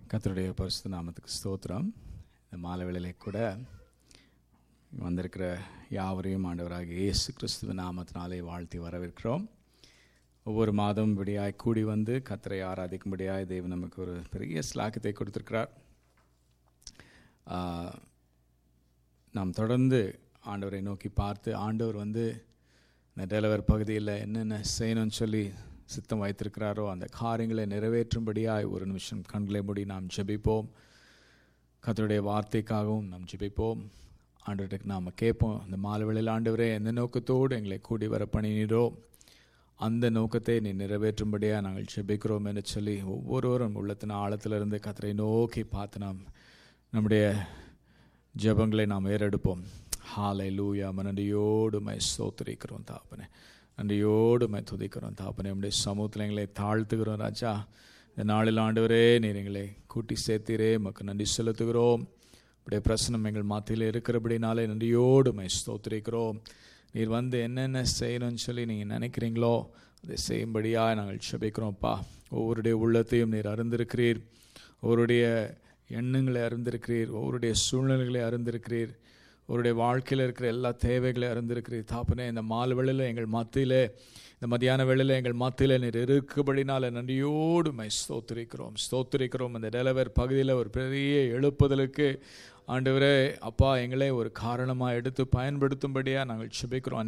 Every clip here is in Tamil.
கர்த்தருடைய பரிசுத்த நாமத்துக்கு ஸ்தோத்திரம். இந்த மாலை வேளையிலே கூட வந்திருக்கிற யாவரையும் ஆண்டவராகிய இயேசு கிறிஸ்துவின் நாமத்தினாலே வாழ்த்தி வரவேற்கிறோம். ஒவ்வொரு மாதம் இப்படியாய் கூடி வந்து கர்த்தரை ஆராதிக்கும்படியாய் தேவன் நமக்கு ஒரு பெரிய ஸ்லாக்கியத்தை கொடுத்திருக்கிறார். நாம் தொடர்ந்து ஆண்டவரை நோக்கி பார்த்து ஆண்டவர் இந்த டெலவர் பகுதியில் என்னென்ன செய்யணும்னு சொல்லி சித்தம் வைத்திருக்கிறாரோ அந்த காரியங்களை நிறைவேற்றும்படியாய் ஒரு நிமிஷம் கண்களை மூடி நாம் ஜெபிப்போம். கர்த்தருடைய வார்த்தைக்காகவும் நாம் ஜெபிப்போம். ஆண்டவருக்கு நாம் கேட்போம், இந்த மாலை வேளையில் ஆண்டவரே எந்த நோக்கத்தோடு எங்களை கூடி வர பண்ணினீரோ அந்த நோக்கத்தை நீ நிறைவேற்றும்படியாக நாங்கள் ஜெபிக்கிறோம் என்று சொல்லி ஒவ்வொருவரும் உள்ளத்தின் ஆழத்திலிருந்து கர்த்தரை நோக்கி பார்த்து நாம் நம்முடைய ஜெபங்களை நாம் ஏறெடுப்போம். ஹல்லேலூயா. நன்றியோடு மை ஸ்தோத்திரிக்கிறோம் தாப்பனே, நன்றியோடு மை துதிக்கிறோம் தாப்பனே. நம்முடைய சமூகத்தில் எங்களை தாழ்த்துகிறோம் ராஜா. இந்த நாளில் ஆண்டவரே நீர் எங்களை கூட்டி சேர்த்தீரே, உமக்கு நன்றி செலுத்துகிறோம். உடைய பிரசனம் எங்கள் மத்தியில் இருக்கிறபடினாலே நன்றியோடு மை ஸ்தோத்திரிக்கிறோம். நீர் என்னென்ன செய்யணும்னு சொல்லி நீங்கள் நினைக்கிறீங்களோ அதை செய்யும்படியாக நாங்கள் ஜெபிக்கிறோம்ப்பா. ஒவ்வொருடைய உள்ளத்தையும் நீர் அறிந்திருக்கிறீர், ஒவ்வொருடைய எண்ணங்களை அறிந்திருக்கிறீர், ஒவ்வொருடைய சூழ்நிலைகளை அறிந்திருக்கிறீர், அவருடைய வாழ்க்கையில் இருக்கிற எல்லா தேவைகளை அறிந்திருக்கிறீர் தாப்பனே. இந்த மாலை வேளையில் எங்கள் மத்தியிலே, இந்த மத்தியான வேளையில் எங்கள் மத்தியில் நீர் இருக்கும்படினால நன்றியோடு மை ஸ்தோத்திரிக்கிறோம். இந்த டெலவர் பகுதியில் ஒரு பெரிய எழுப்புதலுக்கு ஆண்டவரே அப்பா எங்களை ஒரு காரணமாக எடுத்து பயன்படுத்தும்படியாக நாங்கள் ஜெபிக்கிறோம்.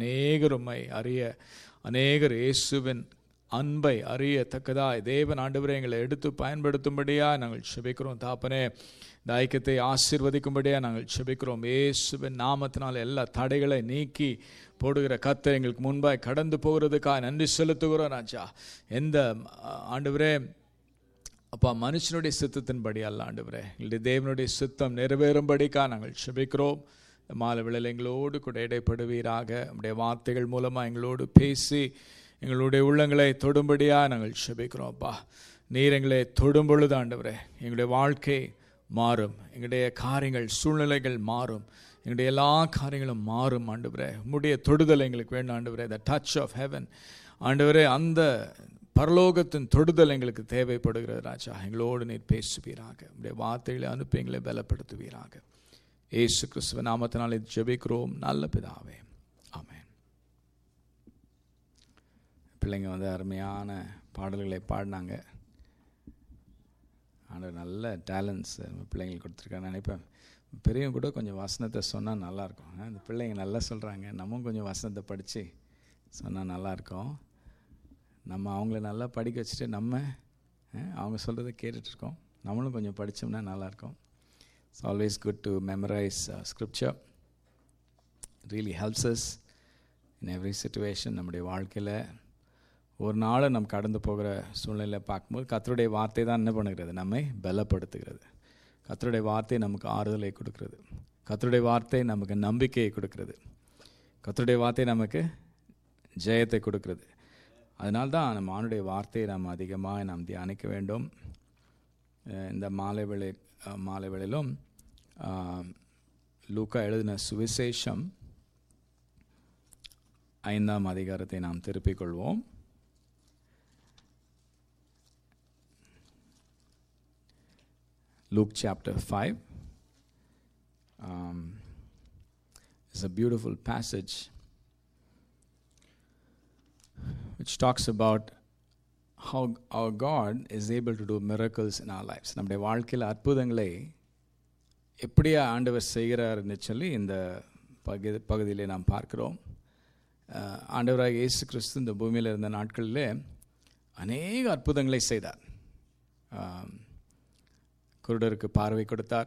அநேகர் இயேசுவின் அன்பை அறியத்தக்கதாய் தேவன் ஆண்டவரே எங்களை எடுத்து பயன்படுத்தும்படியாக நாங்கள் ஜெபிக்கிறோம் தாப்பனே. இந்த ஐக்கியத்தை ஆசீர்வதிக்கும்படியாக நாங்கள் ஜெபிக்கிறோம். இயேசுவின் நாமத்தினால் எல்லா தடைகளை நீக்கி போடுகிற கர்த்தர் எங்களுக்கு முன்பாய் கடந்து போகிறதுக்காக நன்றி செலுத்துகிறோம் ராஜா. எந்த ஆண்டவரே அப்பா மனுஷனுடைய சித்தத்தின்படி அல்ல ஆண்டவரே, எங்களுடைய தேவனுடைய சித்தம் நிறைவேறும்படிக்காக நாங்கள் ஜெபிக்கிறோம். இந்த மாலை வேளையில் எங்களோடு கூட இடைப்படுவீராக. நம்முடைய வார்த்தைகள் மூலமாக எங்களோடு பேசி எங்களுடைய உள்ளங்களை தொடும்படியாக நாங்கள் ஜெபிக்கிறோம் அப்பா. நீர் எங்களை தொடும் பொழுது ஆண்டவரே எங்களுடைய வாழ்க்கை மாறும், எங்களுடைய காரியங்கள் சூழ்நிலைகள் மாறும், எங்களுடைய எல்லா காரியங்களும் மாறும் ஆண்டவரே. உம்முடைய தொடுதல் எங்களுக்கு வேணும் ஆண்டவரே. த டச் ஆஃப் ஹெவன் ஆண்டவரே, அந்த பரலோகத்தின் தொடுதல் எங்களுக்கு தேவைப்படுகிறது ராஜா. எங்களோடு நீர் பேசுவீராக, உம்முடைய வார்த்தைகளை அனுப்பி எங்களை பலப்படுத்துவீராக. இயேசு கிறிஸ்துவின் நாமத்தினால் இது ஜெபிக்கிறோம் நல்ல பிதாவே, ஆமென். பிள்ளைங்க அருமையான பாடல்களை பாடினாங்க. ஆண்டவர் நல்ல டேலண்ட்ஸ் பிள்ளைங்களுக்கு கொடுத்துருக்காங்க நினைப்பேன். பெரியவங்க கூட கொஞ்சம் வசனத்தை சொன்னால் நல்லாயிருக்கும். இந்த பிள்ளைங்க நல்லா சொல்கிறாங்க, நம்மளும் கொஞ்சம் வசனத்தை படித்து சொன்னால் நல்லாயிருக்கும். நம்ம அவங்கள நல்லா படிக்க வச்சுட்டு நம்ம அவங்க சொல்கிறத கேட்டுட்ருக்கோம், நம்மளும் கொஞ்சம் படித்தோம்னா நல்லாயிருக்கும். It's always good to memorise scripture. It really helps us in every situation. நம்முடைய வாழ்க்கையில் ஒரு நாள் நம்ம கடந்து போகிற சூழ்நிலையில் பார்க்கும்போது கர்த்தருடைய வார்த்தை தான் என்ன பண்ணுகிறது, நம்மை பலப்படுத்துகிறது. கர்த்தருடைய வார்த்தை நமக்கு ஆறுதலை கொடுக்கிறது, கர்த்தருடைய வார்த்தை நமக்கு நம்பிக்கையை கொடுக்கிறது, கர்த்தருடைய வார்த்தை நமக்கு ஜெயத்தை கொடுக்கிறது. அதனால்தான் நம்ம ஆண்டுடைய வார்த்தையை நாம் அதிகமாக நாம் தியானிக்க வேண்டும். இந்த மாலை வேளையிலும் லூக்கா எழுதின சுவிசேஷம் 5ஆம் அதிகாரத்தை நாம் திருப்பிக் கொள்வோம். Luke chapter 5 is a beautiful passage which talks about how our God is able to do miracles in our lives. நம்முடைய வாழ்க்கையில் அற்புதங்களை எப்படியா ஆண்டவர் செய்கிறார்னு சொல்லி இந்த பகுதியிலே நாம் பார்க்கிறோம். ஆண்டவராக இயேசு கிறிஸ்து இந்த பூமியில் இருந்த நாட்களிலே அநேக அற்புதங்களை செய்தார். குருடருக்கு பார்வை கொடுத்தார்,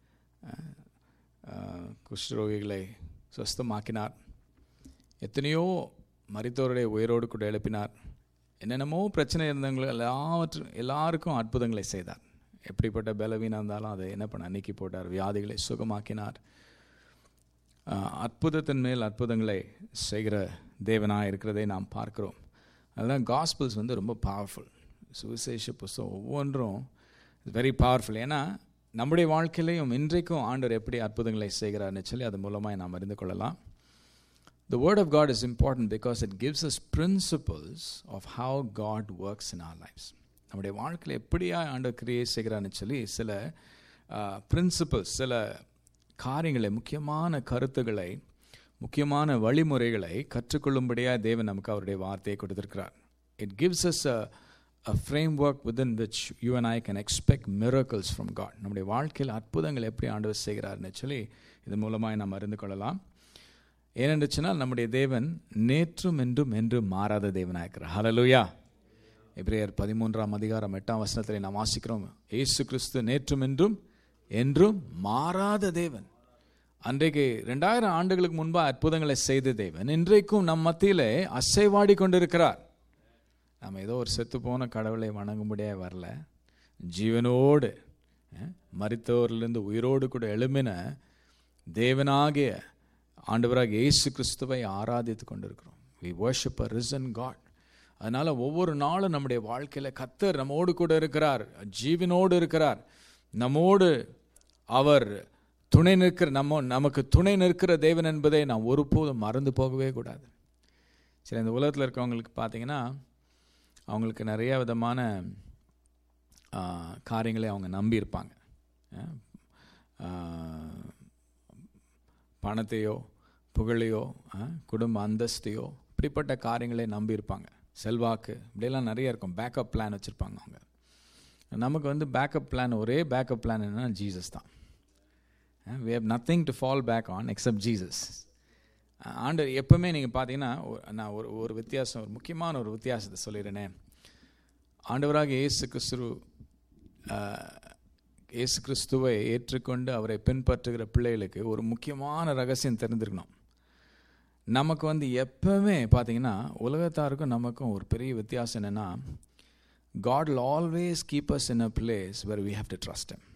குஷ்டரோகிகளை சுஸ்தமாக்கினார், எத்தனையோ மரித்தோருடைய உயிரோடு கூட எழுப்பினார், என்னென்னமோ பிரச்சனை இருந்தவங்களை எல்லாருக்கும் அற்புதங்களை செய்தார். எப்படிப்பட்ட பலவீனம் இருந்தாலும் அதை என்ன பண்ண நீக்கி போட்டார், வியாதிகளை சுகமாக்கினார். அற்புதத்தின் மேல் அற்புதங்களை செய்கிற தேவனாக இருக்கிறதை நாம் பார்க்கிறோம். அதனால் காஸ்பிள்ஸ் ரொம்ப பவர்ஃபுல். சுவிசேஷ புஸ்தகம் ஒவ்வொன்றும் வெரி பவர்ஃபுல். ஏன்னா நம்முடைய வாழ்க்கையிலையும் இன்றைக்கும் ஆண்டவர் எப்படி அற்புதங்களை செய்கிறார்னு சொல்லி அது மூலமாக நாம் அறிந்து கொள்ளலாம். The word of God is important because it gives us principles of how God works in our lives. நம்முடைய வாழ்க்கையில் எப்படியா ஆண்டவர் கிரியை செய்கிறான்னு சொல்லி சில பிரின்சிபல்ஸ், சில காரியங்களை, முக்கியமான கருத்துக்களை, முக்கியமான வழிமுறைகளை கற்றுக்கொள்ளும்படியாக தேவன் நமக்கு அவருடைய வார்த்தையை கொடுத்திருக்கிறார். It gives us a framework within which you and I can expect miracles from God. நம்முடைய வாழ்க்கையில் அற்புதங்கள் எப்படி ஆண்டவர் செய்கிறார்னு சொல்லி இதன் மூலமாக நாம் அறிந்து கொள்ளலாம். ஏனென்று சொன்னால் நம்முடைய தேவன் நேற்றும் என்றும் என்று மாறாத தேவனாக இருக்கிறார். ஹல்லேலூயா. எபிரேயர் 13:8 நாம் வாசிக்கிறோம், இயேசு கிறிஸ்து நேற்றும் என்றும் என்றும் மாறாத தேவன். அன்றைக்கு 2000 ஆண்டுகளுக்கு முன்பாக அற்புதங்களை செய்த தேவன் இன்றைக்கும் நம் மத்தியிலே அசைவாடி கொண்டிருக்கிறார். நம்ம ஏதோ ஒரு செத்து போன கடவுளை வணங்கும்படியாக வரல, ஜீவனோடு மரித்தோரிலிருந்து உயிரோடு கூட எழும்பின தேவனாகிய ஆண்டவராக இயேசு கிறிஸ்துவை ஆராதித்து கொண்டிருக்கிறோம். We worship a risen God. அதனால் ஒவ்வொரு நாளும் நம்முடைய வாழ்க்கையில் கர்த்தர் நம்மோடு கூட இருக்கிறார், ஜீவனோடு இருக்கிறார், நம்மோடு அவர் துணை நிற்கிற, நமக்கு துணை நிற்கிற தேவன் என்பதை நாம் ஒருபோதும் மறந்து போகவே கூடாது. சரி, இந்த உலகத்தில் இருக்கவங்களுக்கு பார்த்தீங்கன்னா அவங்களுக்கு நிறைய விதமான காரியங்களை அவங்க நம்பியிருப்பாங்க. பணத்தையோ புகழையோ குடும்ப அந்தஸ்தையோ இப்படிப்பட்ட காரியங்களை நம்பியிருப்பாங்க. செல்வாக்கு இப்படியெல்லாம் நிறைய இருக்கும். பேக்கப் பிளான் வச்சுருப்பாங்க அவங்க. நமக்கு வந்து பேக்கப் பிளான், ஒரே பேக்கப் பிளான் என்னென்னா ஜீசஸ் தான். we have nothing to fall back on except Jesus. ஆண்டவர் எப்பவுமே நீங்கள் பார்த்தீங்கன்னா, நான் ஒரு வித்தியாசம், ஒரு முக்கியமான ஒரு வித்தியாசத்தை சொல்லிடுறேனே. ஆண்டவராக இயேசு கிறிஸ்துவை ஏற்றுக்கொண்டு அவரை பின்பற்றுகிற பிள்ளைகளுக்கு ஒரு முக்கியமான ரகசியம் தெரிஞ்சிருக்கணும். நமக்கு வந்து எப்பவுமே பார்த்தீங்கன்னா உலகத்தாருக்கும் நமக்கும் ஒரு பெரிய வித்தியாசம் என்னென்னா, God will always keep us in a place where we have to trust Him.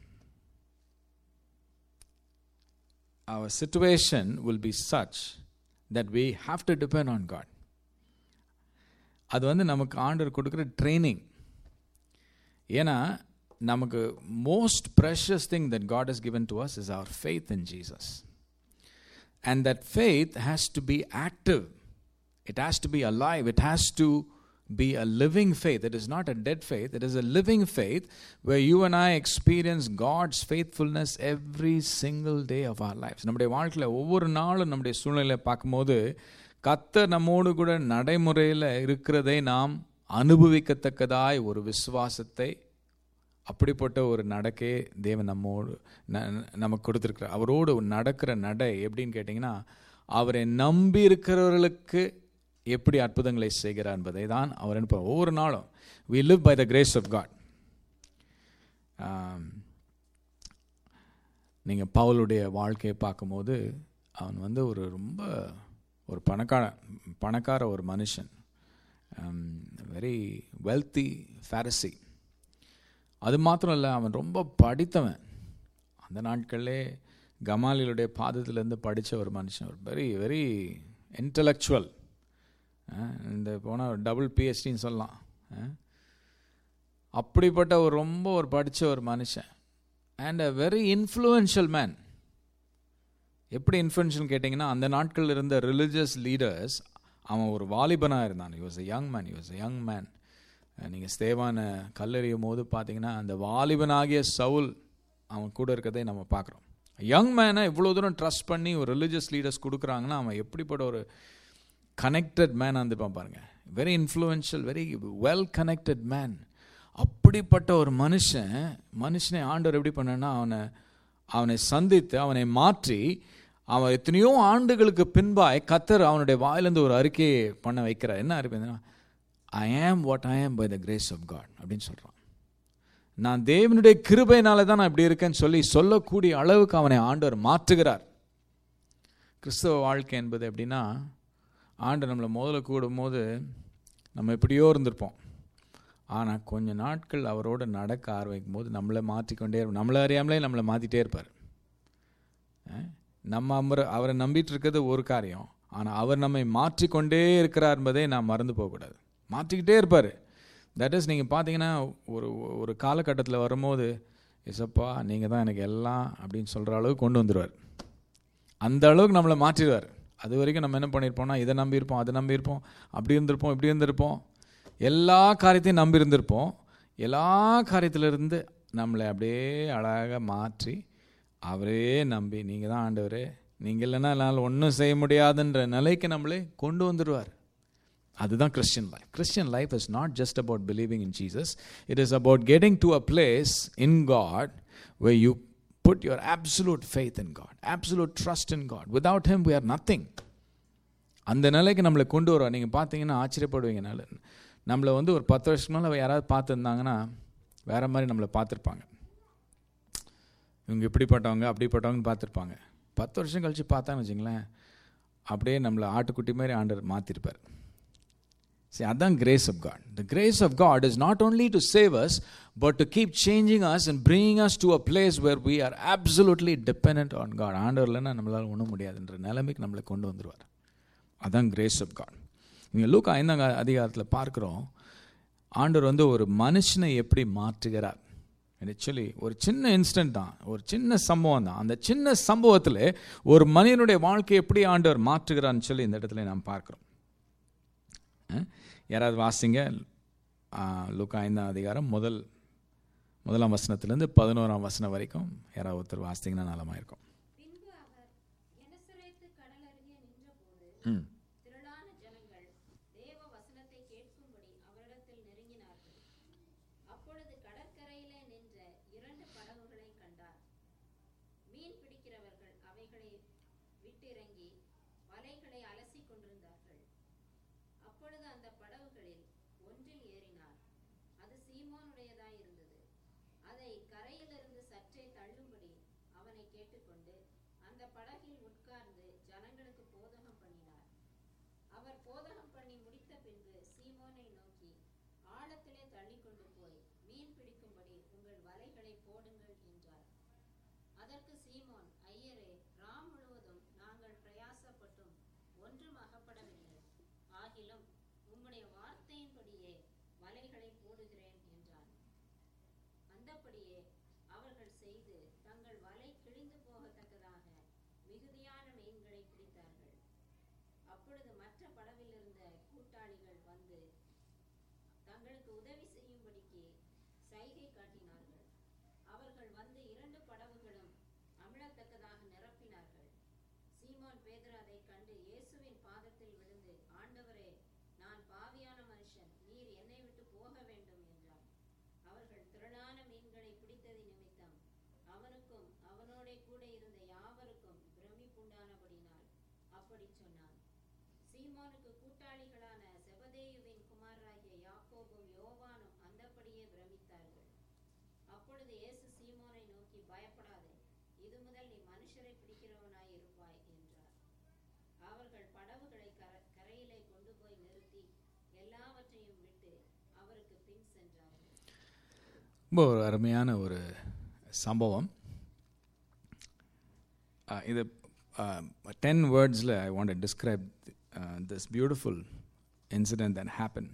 Our situation will be such that we have to depend on God. அது வந்து நமக்கு ஆண்டவர் கொடுக்குற ட்ரைனிங். ஏன்னா நமக்கு most precious thing that God has given to us is our faith in Jesus. And that faith has to be active. It has to be alive. It has to be a living faith. It is not a dead faith. It is a living faith where you and I experience God's faithfulness every single day of our lives. நம்முடைய வாழ்க்கையில் ஒவ்வொரு நாளும் நம்முடைய சூழ்நிலையை பார்க்கும்போது கர்த்தர் நம்மோடு கூட நடைமுறையில் இருக்கிறதை நாம் அனுபவிக்கத்தக்கதாய் ஒரு விசுவாசத்தை, அப்படிப்பட்ட ஒரு நடக்கையை தேவன் நமக்கு கொடுத்துருக்கிறார். அவரோடு நடக்கிற நடை எப்படின்னு கேட்டிங்கன்னா, அவரை நம்பி இருக்கிறவர்களுக்கு எப்படி அற்புதங்களை செய்கிறார் என்பதை தான் அவர் அனுப்புவார். ஒவ்வொரு நாளும் we live by the grace of God. நீங்கள் பவுலுடைய வாழ்க்கையை பார்க்கும்போது அவன் வந்து ரொம்ப ஒரு பணக்கார ஒரு மனுஷன், வெரி வெல்த்தி ஃபாரிசி. அது மாத்திரம் இல்லை, அவன் ரொம்ப படித்தவன். அந்த நாட்களிலே கமாலியலுடைய பாதத்திலேருந்து படித்த ஒரு மனுஷன், ஒரு வெரி வெரி இன்டலெக்சுவல். இந்த போனால் டபுள் பிஹெச்டின்னு சொல்லலாம். அப்படிப்பட்ட ரொம்ப படித்த ஒரு மனுஷன். And a very influential man. எப்படி இன்ஃப்ளூயன்ஷியல் கேட்டிங்கன்னா, அந்த நாட்களில் இருந்த ரிலிஜியஸ் லீடர்ஸ், அவன் ஒரு வாலிபனாக இருந்தான். he was a young man. நீங்கள் ஸ்தேவானை கல்லெறியும் போது பார்த்தீங்கன்னா அந்த வாலிபனாகிய சவுல் அவன் கூட இருக்கிறதை நம்ம பார்க்குறோம். யங் மேனை இவ்வளோ தூரம் ட்ரஸ்ட் பண்ணி ஒரு ரிலிஜியஸ் லீடர்ஸ் கொடுக்குறாங்கன்னா அவன் எப்படிப்பட்ட ஒரு கனெக்டட் மேன் இருந்துப்பான் பாருங்கள். Very influential, very well connected man. அப்படிப்பட்ட ஒரு மனுஷனை ஆண்டவர் எப்படி பண்ணனா, அவனை சந்தித்து அவனை மாற்றி, அவன் எத்தனையோ ஆண்டுகளுக்கு பின்பாய் கர்த்தர் அவனுடைய வாயிலிருந்து ஒரு அறிக்கையை பண்ண வைக்கிறார். என்ன அறிக்கைன்னா, I am what I am by the grace of God அப்படின்னு சொல்கிறான். நான் தேவனுடைய கிருபையினால தான் நான் இப்படி இருக்கேன்னு சொல்லக்கூடிய அளவுக்கு அவனை ஆண்டவர் மாற்றுகிறார். கிறிஸ்தவ வாழ்க்கை என்பது எப்படின்னா, ஆண்டவர் நம்மளை முதல்ல கூடும்போது நம்ம எப்படியோ இருந்திருப்போம். ஆனால் கொஞ்ச நாட்கள் அவரோடு நடக்க ஆரம்பிக்கும் போது நம்மளை மாற்றிக்கொண்டே இருப்போம். நம்மளை அறியாமலே நம்மளை மாற்றிட்டே இருப்பார். அவரை நம்பிட்டு இருக்கிறது ஒரு காரியம், ஆனால் அவர் நம்மை மாற்றிக்கொண்டே இருக்கிறார் என்பதை நாம் மறந்து போகக்கூடாது. மாற்றிக்கிட்டே இருப்பார். தட் இஸ், நீங்கள் பார்த்தீங்கன்னா ஒரு காலகட்டத்தில் வரும்போது, எசப்பா நீங்கள் தான் எனக்கு எல்லாம் அப்படின்னு சொல்கிற அளவுக்கு கொண்டு வந்துடுவார். அந்த அளவுக்கு நம்மளை மாற்றிடுவார். அது வரைக்கும் நம்ம என்ன பண்ணியிருப்போம்னா, இதை நம்பியிருப்போம், அதை நம்பியிருப்போம், அப்படி இருந்திருப்போம், இப்படி இருந்திருப்போம், எல்லா காரியத்தையும் நம்பி இருந்திருப்போம். எல்லா காரியத்திலிருந்து நம்மளை அப்படியே அழகாக மாற்றி அவரே நம்பி நீங்கள் தான் ஆண்டவரே, நீங்கள் இல்லைன்னா என்னால் ஒன்றும் செய்ய முடியாதுன்ற நிலைக்கு நம்மளே கொண்டு வந்துடுவார். அதுதான் Christian life. Christian life is not just about believing in Jesus. It is about getting to a place in God where you put your absolute faith in God, absolute trust in God. Without him we are nothing. அந்த நிலைக்கு நம்மளை கொண்டு வருவோம். நீங்கள் பார்த்தீங்கன்னா ஆச்சரியப்படுவீங்க. நம்மளை ஒரு 10 வருஷத்துக்கு மேலே யாராவது பார்த்துருந்தாங்கன்னா வேறு மாதிரி நம்மளை பார்த்துருப்பாங்க. இவங்க இப்படிப்பட்டவங்க அப்படிப்பட்டவங்கன்னு பார்த்துருப்பாங்க. 10 வருஷம் கழித்து பார்த்தான்னு வச்சுங்களேன், அப்படியே நம்மளை ஆட்டுக்குட்டி மாதிரி ஆண்டவர் மாற்றிருப்பார். See, அதான் grace of God. The grace of God is not only to save us, but to keep changing us and bringing us to a place where we are absolutely dependent on God. ஆண்டவர் இல்லைன்னா நம்மளால் ஒன்றும் முடியாதுன்ற நிலைமைக்கு நம்மளை கொண்டு வந்துடுவார். அதான் grace of God. நீங்கள் லூக்கா 5ஆம் அதிகாரத்தில் பார்க்குறோம், ஆண்டவர் ஒரு மனுஷனை எப்படி மாற்றுகிறார். ஆக்சுவலி ஒரு சின்ன இன்ஸ்டன்ட் தான், ஒரு சின்ன சம்பவம் தான். அந்த சின்ன சம்பவத்தில் ஒரு மனிதனுடைய வாழ்க்கையை எப்படி ஆண்டவர் மாற்றுகிறான்னு சொல்லி இந்த இடத்துல நாம் பார்க்குறோம். யாராவது வாசிங்க லூக்கா 5ஆம் அதிகாரம் முதலாம் வசனத்திலேருந்து 11ஆம் வசனம் வரைக்கும் யாராவது ஒருத்தர் வாசிங்கன்னா நலமாக இருக்கும். ரொம்ப ஒரு அருமையான ஒரு சம்பவம் இது. 10 wordsல I want to describe this beautiful incident that happened.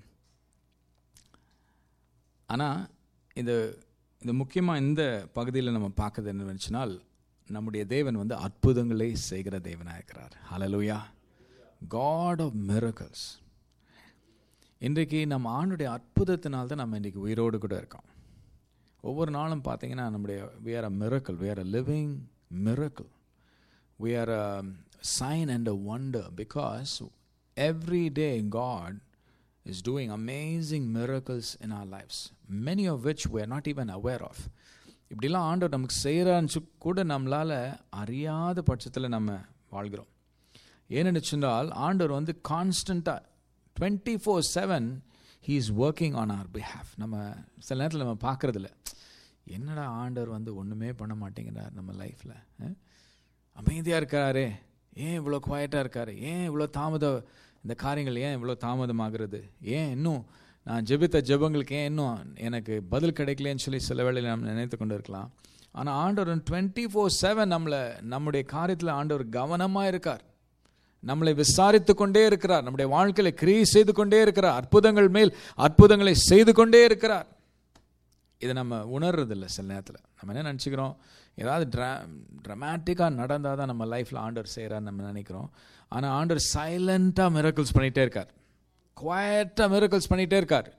ஆனால் இது முக்கியமாக இந்த பகுதியில் நம்ம பார்க்குறது என்னன்னு சொன்னால், நம்முடைய தேவன் அற்புதங்களை செய்கிற தேவனாக இருக்கிறார். ஹல்லேலூயா. God of miracles. இன்றைக்கு நம்ம ஆண்டுடைய அற்புதத்தினால்தான் நம்ம இன்றைக்கி உயிரோடு கூட இருக்கோம். ஒவ்வொரு நாளும் பார்த்தீங்கன்னா we are a miracle, we are a living miracle, we are a sign and a wonder, because every day God is doing amazing miracles in our lives, many of which we are not even aware of. இப்படிலாம் ஆண்டவர் நமக்கு செய்கிறான்னு கூட நம்மளால் அறியாத பட்சத்தில் நம்ம வாழ்கிறோம். ஏன்னு சொன்னால் ஆண்டவர் கான்ஸ்டண்ட்டாக 24/7 he is working on our behalf. நம்ம சில நேரத்தில் நம்ம பார்க்குறதில்ல, என்னடா ஆண்டவர் ஒன்றுமே பண்ண மாட்டேங்கிறார் நம்ம லைஃப்பில், அமைதியாக இருக்காரே, ஏன் இவ்வளோ குவாய்ட்டாக இருக்காரு, ஏன் இவ்வளோ இந்த காரியங்கள் ஏன் இவ்வளோ தாமதமாகிறது, ஏன் இன்னும் நான் ஜெபித்த ஜெபங்களுக்கு ஏன் இன்னும் எனக்கு பதில் கிடைக்கலன்னு சொல்லி சில வேளையில் நம்ம நினைத்து கொண்டு இருக்கலாம். ஆனால் ஆண்டவர் 24/7 நம்முடைய காரியத்தில் ஆண்டவர் கவனமாக இருக்கார், நம்மளை விசாரித்து கொண்டே இருக்கிறார், நம்முடைய வாழ்க்கையில கிரியை செய்து கொண்டே இருக்கிறார், அற்புதங்கள் மேல் அற்புதங்களை செய்து கொண்டே இருக்கிறார். இதை நம்ம உணர்றதில்லை. சில நேரத்தில் நம்ம என்ன நினச்சிக்கிறோம், ஏதாவது ட்ராமேட்டிக்காக நடந்தால் தான் நம்ம லைஃப்பில் ஆண்டவர் செய்கிறான்னு நம்ம நினைக்கிறோம். ஆனால் ஆண்டவர் சைலண்ட்டாக மிரக்கிள்ஸ் பண்ணிகிட்டே இருக்கார், குவாய்ட்டாக மிரக்கிள்ஸ் பண்ணிகிட்டே இருக்கார்.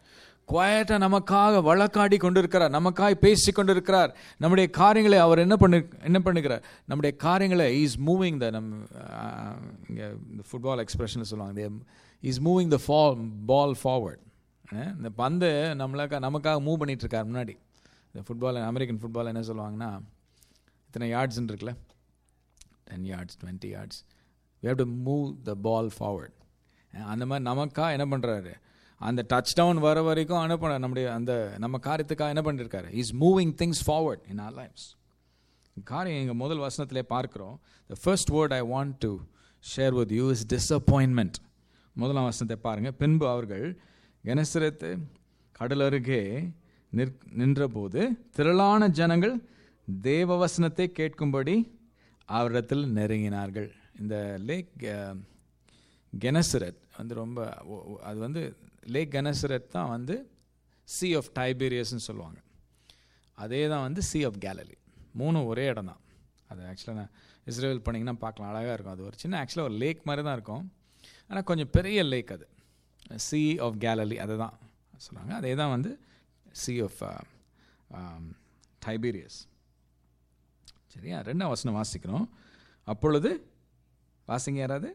குவாய்ட்டா நமக்காக வழக்காடி கொண்டிருக்கிறார், நமக்காக பேசி கொண்டிருக்கிறார். நம்முடைய காரியங்களை அவர் என்ன பண்ணுகிறார், நம்முடைய காரியங்களை இஸ் மூவிங் த இங்கே இந்த ஃபுட்பால் எக்ஸ்பிரஷன் சொல்லுவாங்க, is moving the ball forward. இந்த பந்து நமக்காக மூவ் பண்ணிட்டு இருக்கார் முன்னாடி. இந்த ஃபுட்பால், அமெரிக்கன் ஃபுட்பால் என்ன சொல்லுவாங்கன்னா, இத்தனை யார்ட்ஸ்ன்னு இருக்குல்ல, 10 yards 20 yards, we have to move the ball forward. அந்த மாதிரி நமக்காக என்ன பண்ணுறாரு, அந்த டச் டவுன் வர வரைக்கும் அனுப்ப நம்ம காரியத்துக்காக என்ன பண்ணியிருக்காரு, is moving things forward in our lifes. காரியம் எங்கள் முதல் வசனத்திலே பார்க்குறோம். The first word I want to share with you is disappointment. முதலாம் வசனத்தை பாருங்கள். பின்பு அவர்கள் கெனசரேத்து கடல் அருகே நின்றபோது திரளான ஜனங்கள் தேவ வசனத்தை கேட்கும்படி அவரிடத்தில் நெருங்கினார்கள். இந்த லேக் கெனசரத் ரொம்ப அது லேக் கெனசரத் தான் சி ஆஃப் டைபீரியஸ்ன்னு சொல்லுவாங்க. அதே தான் சி ஆஃப் கேலலி. மூணும் ஒரே இடம் தான். அது ஆக்சுவலாக இஸ்ரேல் பண்ணிங்கன்னா பார்க்கலாம், அழகாக இருக்கும். அது ஒரு சின்ன ஆக்சுவலாக ஒரு லேக் மாதிரி தான் இருக்கும், ஆனால் கொஞ்சம் பெரிய லேக். அது சி ஆஃப் கேலலி அதை தான் சொல்லுவாங்க. அதே தான் சி ஆஃப் டைபீரியஸ். சரியா? 2ஆம் வசனம் வாசிக்கிறோம். அப்பொழுது வாசிங்க யாராவது.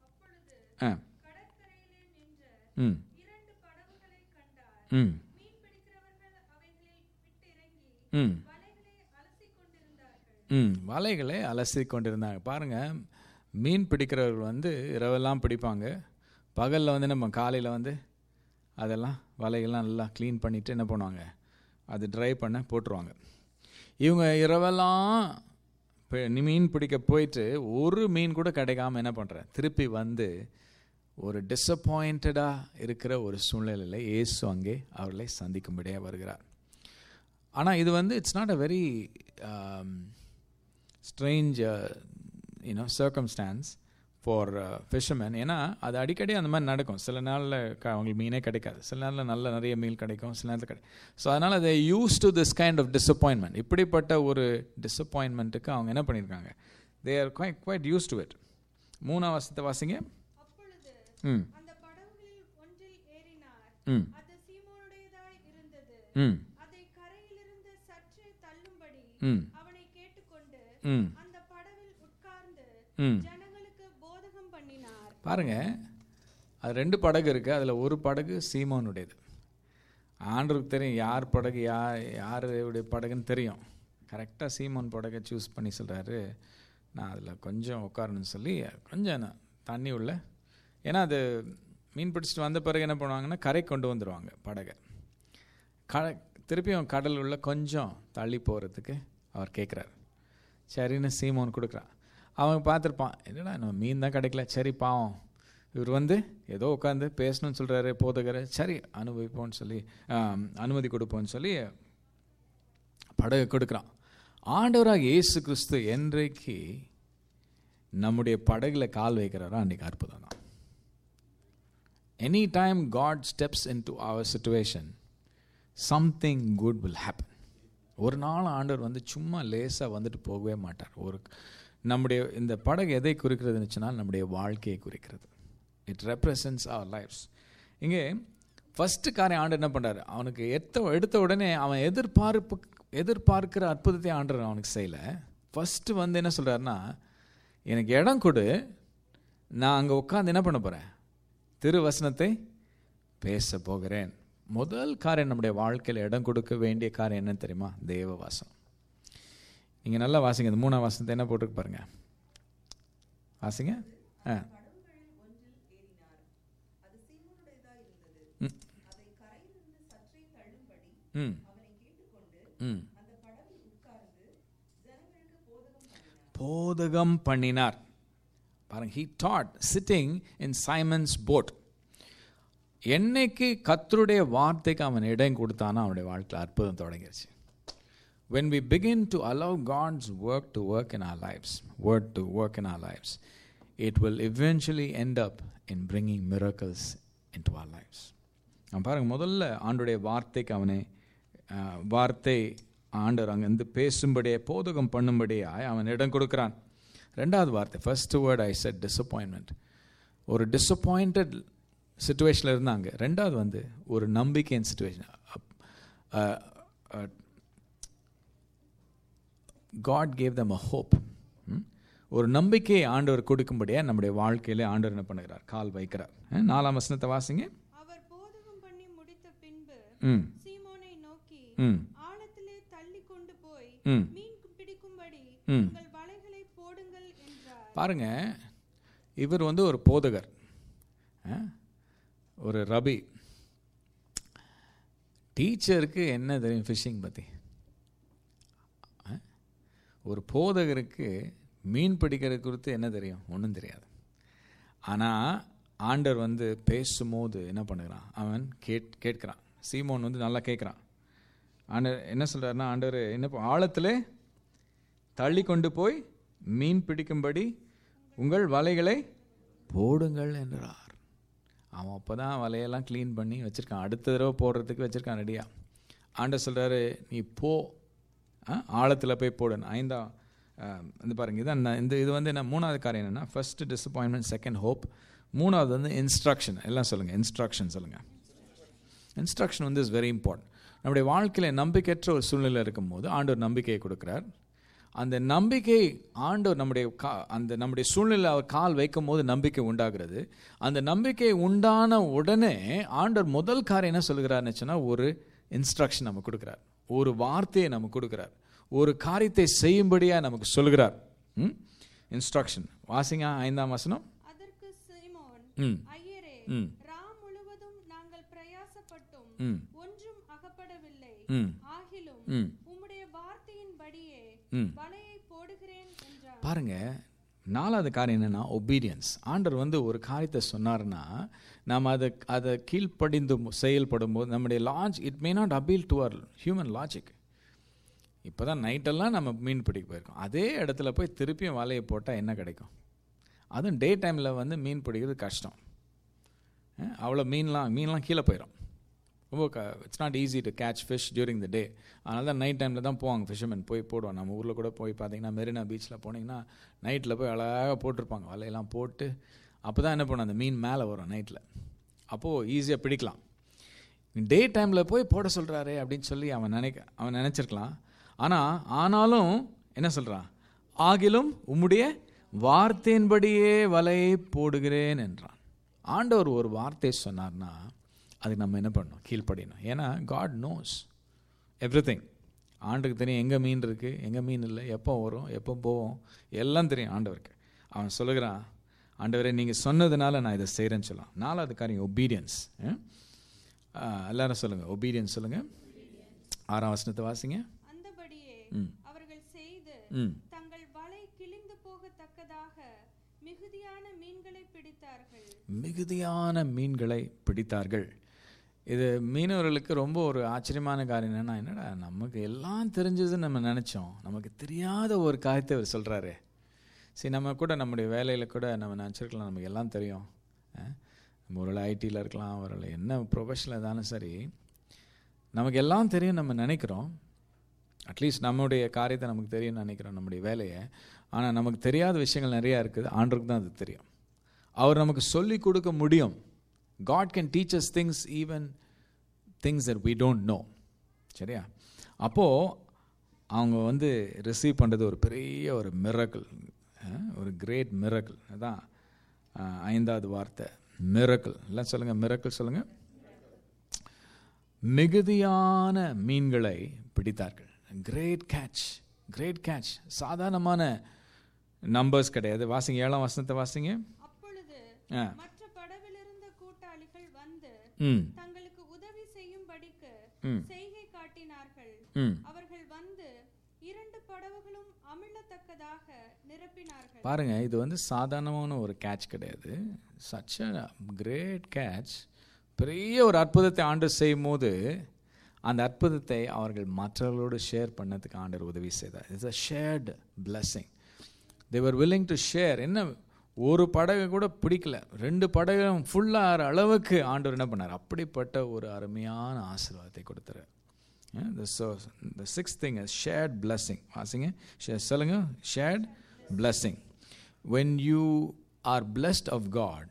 வலைகளை அலசி கொண்டிருந்தாங்க. பாருங்க, மீன் பிடிக்கிறவர்கள் இரவெல்லாம் பிடிப்பாங்க. பகலில் நம்ம காலையில் அதெல்லாம் வலைகள்லாம் நல்லா க்ளீன் பண்ணிவிட்டு என்ன பண்ணுவாங்க, அது ட்ரை பண்ண போட்டுருவாங்க. இவங்க இரவெல்லாம் மீன் பிடிக்க போயிட்டு ஒரு மீன் கூட கிடைக்காம என்ன பண்ணுறேன், திருப்பி ஒரு டிஸப்பாயிண்டடாக இருக்கிற ஒரு சூழ்நிலையில் இயேசு அங்கே அவர்களை சந்திக்கும்படியாக வருகிறார். ஆனால் இது it's not a very strange circumstance for fisherman. ஏன்னா அது அடிக்கடி அந்த மாதிரி நடக்கும். சில நாளில் அவங்களுக்கு மீனே கிடைக்காது, சில நாளில் நிறைய மீன் கிடைக்கும், சில நேரத்தில் கிடைக்கும். ஸோ அதனால் they used to this kind of disappointment. இப்படிப்பட்ட ஒரு டிஸப்பாயின்மெண்ட்டுக்கு அவங்க என்ன பண்ணியிருக்காங்க, they are quite used to it. 3ஆம் வசனத்தை வாசிங்க. அந்த படகுகளில் ஒன்றில் ஏறினார். அது சீமோனுடையதாய் இருந்தது. அதை கரையிலிருந்து சற்றே தள்ளும்படி அவனை கேட்டுக்கொண்டு அந்த படவில் உட்கார்ந்து ஜனங்களுக்கு போதகம் பண்ணினார். பாருங்க, அது 2 படகு இருக்குது. அதில் ஒரு படகு சீமோனுடையது. ஆண்டவருக்கு தெரியும் யார் படகு யாருடைய படகுன்னு தெரியும். கரெக்டாக சீமோன் படகை சூஸ் பண்ணி சொல்கிறாரு, நான் அதில் கொஞ்சம் உட்காரணும்னு சொல்லி கொஞ்சம் தண்ணி உள்ள, ஏன்னா அது மீன் பிடிச்சிட்டு வந்த பிறகு என்ன பண்ணுவாங்கன்னா கரை கொண்டு வந்துடுவாங்க படகை. திருப்பியும் கடல் உள்ள கொஞ்சம் தள்ளி போகிறதுக்கு அவர் கேட்குறாரு. சரின்னு சீமோன் கொடுக்குறான். அவன் பார்த்துருப்பான், என்னடா நம்ம மீன் தான் கிடைக்கல, சரி பாவம் இவர் ஏதோ உட்காந்து பேசணும்னு சொல்கிறாரு போதகரை, சரி அனுபவிப்போன்னு சொல்லி அனுமதி கொடுப்போன்னு சொல்லி படகு கொடுக்குறான். ஆண்டவராக இயேசு கிறிஸ்து என்றைக்கு நம்முடைய படகுல கால் வைக்கிறாரோ அன்றைக்கு அற்புதம் தான். Anytime God steps into our situation, something good will happen. ஒரு நாள் ஆண்டவர் சும்மா லேசாக போகவே மாட்டார். நம்முடைய இந்த படகு எதை குறிக்கிறதுன்னு சொன்னால் நம்முடைய வாழ்க்கையை குறிக்கிறது. It represents our lifes. இங்கே ஃபஸ்ட்டு காரியம் ஆண்டவர் என்ன பண்ணுறாரு, அவனுக்கு எடுத்த உடனே அவன் எதிர்பார்க்கிற அற்புதத்தை ஆண்டவர் அவனுக்கு செய்யலை. ஃபஸ்ட்டு என்ன சொல்கிறாருன்னா, எனக்கு இடம் கொடு, நான் அங்கே உட்காந்து என்ன பண்ண போகிறேன், திருவசனத்தை பேச போகிறேன். முதல் காரியம் நம்முடைய வாழ்க்கையில் இடம் கொடுக்க வேண்டிய காரியம் என்னன்னு தெரியுமா, தேவவாசம். நீங்கள் நல்லா வாசிங்க. இந்த 3ஆம் வசனத்தை என்ன போட்டுருக்கு பாருங்க, வாசிங்க. போதகம் பண்ணினார். பாருங்க, he taught sitting in Simon's boat. என்னைக்கு கர்த்தருடைய வார்த்தைக்கு அவன் இடம் கொடுத்தானோ அவனுடைய வாழ்க்கையில் அற்புதம் தொடங்கிடுச்சு. When we begin to allow God's word to work in our lives, it will eventually end up in bringing miracles into our lives. நான் பாருங்க, முதல்ல ஆண்டவருடைய வார்த்தைக்கு வார்த்தை ஆண்டவர் அங்கிருந்து பேசும்படியே போதகம் பண்ணும்படியாய் அவன் இடம் கொடுக்குறான். 2வது வார்த்தை, first word I said disappointment. ஒரு டிஸப்பாயிண்டட் சிச்சுவேஷனில் இருந்தாங்க. ரெண்டாவது வந்து ஒரு நம்பிக்கையின் situation. God gave them a hope. ஒரு நம்பிக்கையை ஆண்டவர் கொடுக்கும்படியாக நம்முடைய வாழ்க்கையில ஆண்டவர் என்ன பண்ணுகிறார்? கால் வைக்கிறார். 4ஆம் வசனத்தை வாசிங்க. அவர் போதகம் பண்ணி முடித்த பின்பு சீமோனை நோக்கி, ஆழத்திலே தள்ளி கொண்டு போய் மீன் பிடிக்கும்படி உங்கள் வலைகளை போடுங்கள் என்றார். பாருங்க, இவர் வந்து ஒரு போதகர், ஒரு ரபி. டீச்சருக்கு என்ன தெரியும் ஃபிஷிங் பற்றி? ஒரு போதகருக்கு மீன் பிடிக்கிறது குறித்து என்ன தெரியும்? ஒன்றும் தெரியாது. ஆனால் ஆண்டவர் வந்து பேசும்போது என்ன பண்ணுறான்? அவன் கேட்குறான். சீமோன் வந்து நல்லா கேட்குறான். ஆண்டவர் என்ன சொல்கிறாருன்னா, ஆண்டவர் என்ன ஆழத்தில் தள்ளி கொண்டு போய் மீன் பிடிக்கும்படி உங்கள் வலைகளை போடுங்கள் என்றார். அவன் அப்போ தான் வலையெல்லாம் க்ளீன் பண்ணி வச்சுருக்கான். அடுத்த தடவை போடுறதுக்கு வச்சுருக்கான் ரெடியாக. ஆண்டவர் சொல்கிறாரு, நீ போ, ஆழத்தில் போய் போடுன்னு. 5ஆம் வந்து பாருங்க, இதான் இது வந்து என்ன? 3வது காரியம் என்னென்னா, ஃபர்ஸ்ட் டிசப்பாயின்மெண்ட், செகண்ட் ஹோப், 3வது வந்து இன்ஸ்ட்ரக்ஷன். எல்லாம் சொல்லுங்கள், இன்ஸ்ட்ரக்ஷன் சொல்லுங்கள். இன்ஸ்ட்ரக்ஷன் வந்து இஸ் வெரி இம்பார்ட்டன்ட். நம்முடைய வாழ்க்கையில் நம்பிக்கையற்ற ஒரு சூழ்நிலை இருக்கும்போது ஆண்டவர் நம்பிக்கையை கொடுக்குறார். அந்த நம்பிக்கை ஆண்டவர் நம்முடைய சூழ்நிலை அவர் கால் வைக்கும் போது நம்பிக்கை உண்டாகிறது. அந்த நம்பிக்கை உண்டான உடனே ஆண்டவர் முதல் காரியம் என்ன சொல்கிறார்னு சொன்னால், ஒரு இன்ஸ்ட்ரக்ஷன் நமக்கு கொடுக்குறார், ஒரு வார்த்தையை நமக்கு கொடுக்குறார், ஒரு காரியத்தை செய்யும்படியாக நமக்கு சொல்கிறார். இன்ஸ்ட்ரக்ஷன் வாசிங்க. 5ஆம் வசனம். அதற்கு சீமோன், ஐயரே, ராம் முழுவதும் நாங்கள் பிரயாசப்பட்டும் ஒன்றும் அகப்படவில்லை, ஆகிலும் உம்முடைய வார்த்தையின்படியே வலையை போடுகிறேன் என்றார். பாருங்க, 4வது காரியம் என்னன்னா, ஒபீடியன்ஸ். ஆண்டவர் வந்து ஒரு காரியத்தை சொன்னார்னா நாம் அதை கீழ்ப்படிந்து செயல்படும் போது நம்முடைய it may not appeal to our human logic. இப்போ தான் நைட்டெல்லாம் நம்ம மீன் பிடிக்க போயிருக்கோம். அதே இடத்துல போய் திருப்பியும் வலையை போட்டால் என்ன கிடைக்கும்? அதுவும் டே டைமில் வந்து மீன் பிடிக்கிறது கஷ்டம். அவ்வளோ மீன்லாம் கீழே போயிடும். ரொம்ப it's not easy to catch fish during the day. அதனால தான் நைட் டைமில் தான் போவாங்க ஃபிஷர்மேன், போய் போடுவாங்க. நம்ம ஊரில் கூட போய் பார்த்தீங்கன்னா, மெரினா பீச்சில் போனீங்கன்னா நைட்டில் போய் அழகாக போட்டிருப்பாங்க, வலையெல்லாம் போட்டு. அப்போ தான் என்ன பண்ணும், அந்த மீன் மேலே வரும் நைட்டில். அப்போது ஈஸியாக பிடிக்கலாம். டே டைமில் போய் போட சொல்கிறாரே அப்படின்னு சொல்லி அவன் நினச்சிருக்கலாம். ஆனாலும் என்ன சொல்கிறான்? ஆகிலும் உம்முடைய வார்த்தையின்படியே வலையை போடுகிறேன் என்றான். ஆண்டவர் ஒரு வார்த்தை சொன்னார்னா அதுக்கு நம்ம என்ன பண்ணணும்? கீழ்ப்படியணும். ஏன்னா காட் நோஸ் எவ்ரிதிங். ஆண்டுக்கு தெரியும் எங்கே மீன் இருக்குது, எங்கே மீன் இல்லை, எப்போ வரும், எப்போ போவோம், எல்லாம் தெரியும் ஆண்டவருக்கு. அவன் சொல்லுகிறான், ஆண்டவரே நீங்கள் சொன்னதுனால நான் இதை செய்கிறேன்னு சொல்லலாம். 4வது காரியம் ஒபீடியன்ஸ். எல்லாரும் சொல்லுங்கள், ஒபீடியன்ஸ் சொல்லுங்கள். 6ஆம் வசனத்தை வாசிங்க. அந்தபடியே அவர்கள் செய்து தங்கள் வலை கிழிந்து போகத்தக்கதாக மிகுதியான மீன்களை பிடித்தார்கள். மிகுதியான மீன்களை பிடித்தார்கள். இது மீனவர்களுக்கு ரொம்ப ஒரு ஆச்சரியமான காரியம். என்னடா நமக்கு எல்லாம் தெரிஞ்சதுன்னு நம்ம நினச்சோம், நமக்கு தெரியாத ஒரு காரியத்தை அவர் சொல்கிறாரு. சரி, நம்ம கூட நம்முடைய வேலையில் கூட நம்ம நினச்சிருக்கலாம் நமக்கு எல்லாம் தெரியும். நம்ம ஒரு ஐடியில் இருக்கலாம், ஒரு என்ன ப்ரொஃபஷனில் இருந்தாலும் சரி, நமக்கு எல்லாம் தெரியும் நம்ம நினைக்கிறோம். அட்லீஸ்ட் நம்முடைய காரியத்தை நமக்கு தெரியும்னு நினைக்கிறோம், நம்முடைய வேலையை. ஆனால் நமக்கு தெரியாத விஷயங்கள் நிறையா இருக்குது. ஆண்டவருக்கு தான் அது தெரியும். அவர் நமக்கு சொல்லி கொடுக்க முடியும். God can teach us things, even things that we don't know. சரியா? அப்போது அவங்க வந்து ரிசீவ் பண்ணுறது ஒரு பெரிய ஒரு மிரக்கிள், ஒரு கிரேட் மிரக்கிள். அதான் 5வது வார்த்தை, மிரக்கிள். எல்லாம் சொல்லுங்கள், மிரக்கிள் சொல்லுங்கள். மிகுதியான மீன்களை பிடித்தார்கள். Great catch, great catch. சாதாரணமான நம்பர்ஸ் கிடையாது. வாசிங்க, 7ஆம் வசனத்தை வாசிங்க. அப்பொழுது மற்ற படவிலிருந்த கூட்டாளிகள் வந்து தங்களுக்கு உதவி செய்யும்படிக்கு செய்கை காட்டினார்கள். அவர்கள் வந்து 2 படவுகளும் அமிழத்தக்கதாக நிரப்பினார்கள். பாருங்க, இது வந்து சாதாரணமான ஒரு கேட்ச் கிடையாது. such a great catch. பெரிய ஒரு அற்புதத்தை ஆண்டவர் செய்யும் போது அந்த அற்புதத்தை அவர்கள் மற்றவர்களோடு ஷேர் பண்ணதுக்கு ஆண்டவர் உதவி செய்தார். It's a shared blessing. they were willing to share. என்ன, ஒரு படகு கூட பிடிக்கல, 2 படகும் ஃபுல்லாகிற அளவுக்கு ஆண்டவர் என்ன பண்ணார்? அப்படிப்பட்ட ஒரு அருமையான ஆசீர்வாதத்தை கொடுத்தார். The 6th thing is shared blessing. வாசிங்க, சொல்லுங்க, shared blessing. When you are blessed of God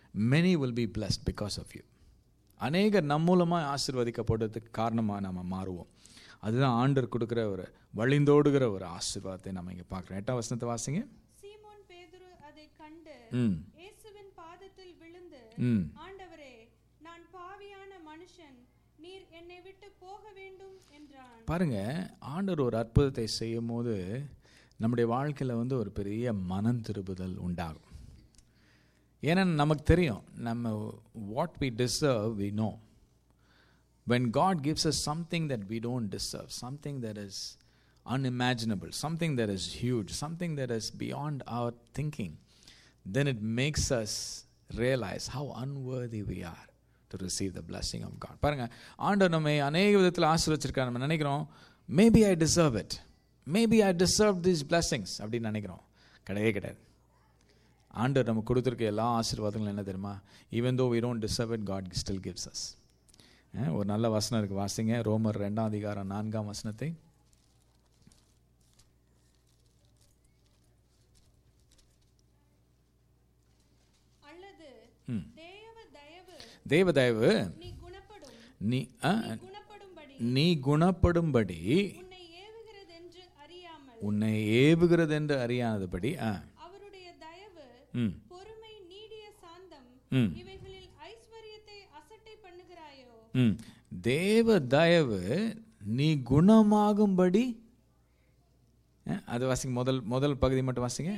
many will be blessed because of you. அநேகர் நம் மூலமாக ஆசீர்வதிக்கப்படுறதுக்கு காரணமாக நம்ம மாறுவோம். அதுதான் ஆண்டவர் கொடுக்குற ஒரு வழிந்தோடுகிற ஒரு ஆசீர்வாதத்தை நம்ம இங்கே பார்க்குறோம். 8ஆம் வசனத்தை வாசிங்க. சீமோன் பேதுரு அதை கண்டு இயேசுவின் பாதத்தில் விழுந்து, ஆண்டவரே, நான் பாவியான மனுஷன், நீர் என்னை விட்டு போக வேண்டும் என்றான். பாருங்க, ஆண்டவர் ஒரு அற்புதத்தை செய்யும் போது நம்முடைய வாழ்க்கையில் ஒரு பெரிய மனம் திரும்புதல் உண்டாகும். ஏன்னா நமக்கு தெரியும், நம்ம what we deserve we know. When God gives us something that we don't deserve, something that is unimaginable, something that is huge, something that is beyond our thinking, then it makes us realize how unworthy we are to receive the blessing of God. பாருங்க, ஆண்டவர் நம்மை அநேக விதத்தில் ஆசீர்வதிச்சிருக்கார். நம்ம நினைக்கிறோம், maybe I deserve it, maybe I deserve these blessings அப்படின்னு நினைக்கிறோம். கிடையவே கிடையாது. ஆண்டவர் நம்ம கொடுத்துருக்க எல்லா ஆசீர்வாதங்களும் என்ன தெரியுமா? even though we don't deserve it, God still gives us. ஒரு நல்ல வசனம் இருக்கு, வாசிங்க. ரோமர் 2ஆம் அதிகாரம் 4ஆம் வசனத்தை. தேவ தயவு நீ குணப்படும்படி உன்னை ஏவுகிறது என்று அறியாதபடி பொறுமை, நீடிய சாந்தம், இவைகளில் ஐஸ்வரியத்தை அசட்டை பண்ணுகிறாயோ? தேவ தயவு நீ குணமாகும்படி, அது வாசிங்க. முதல் பகுதி மட்டும் வாசிங்க.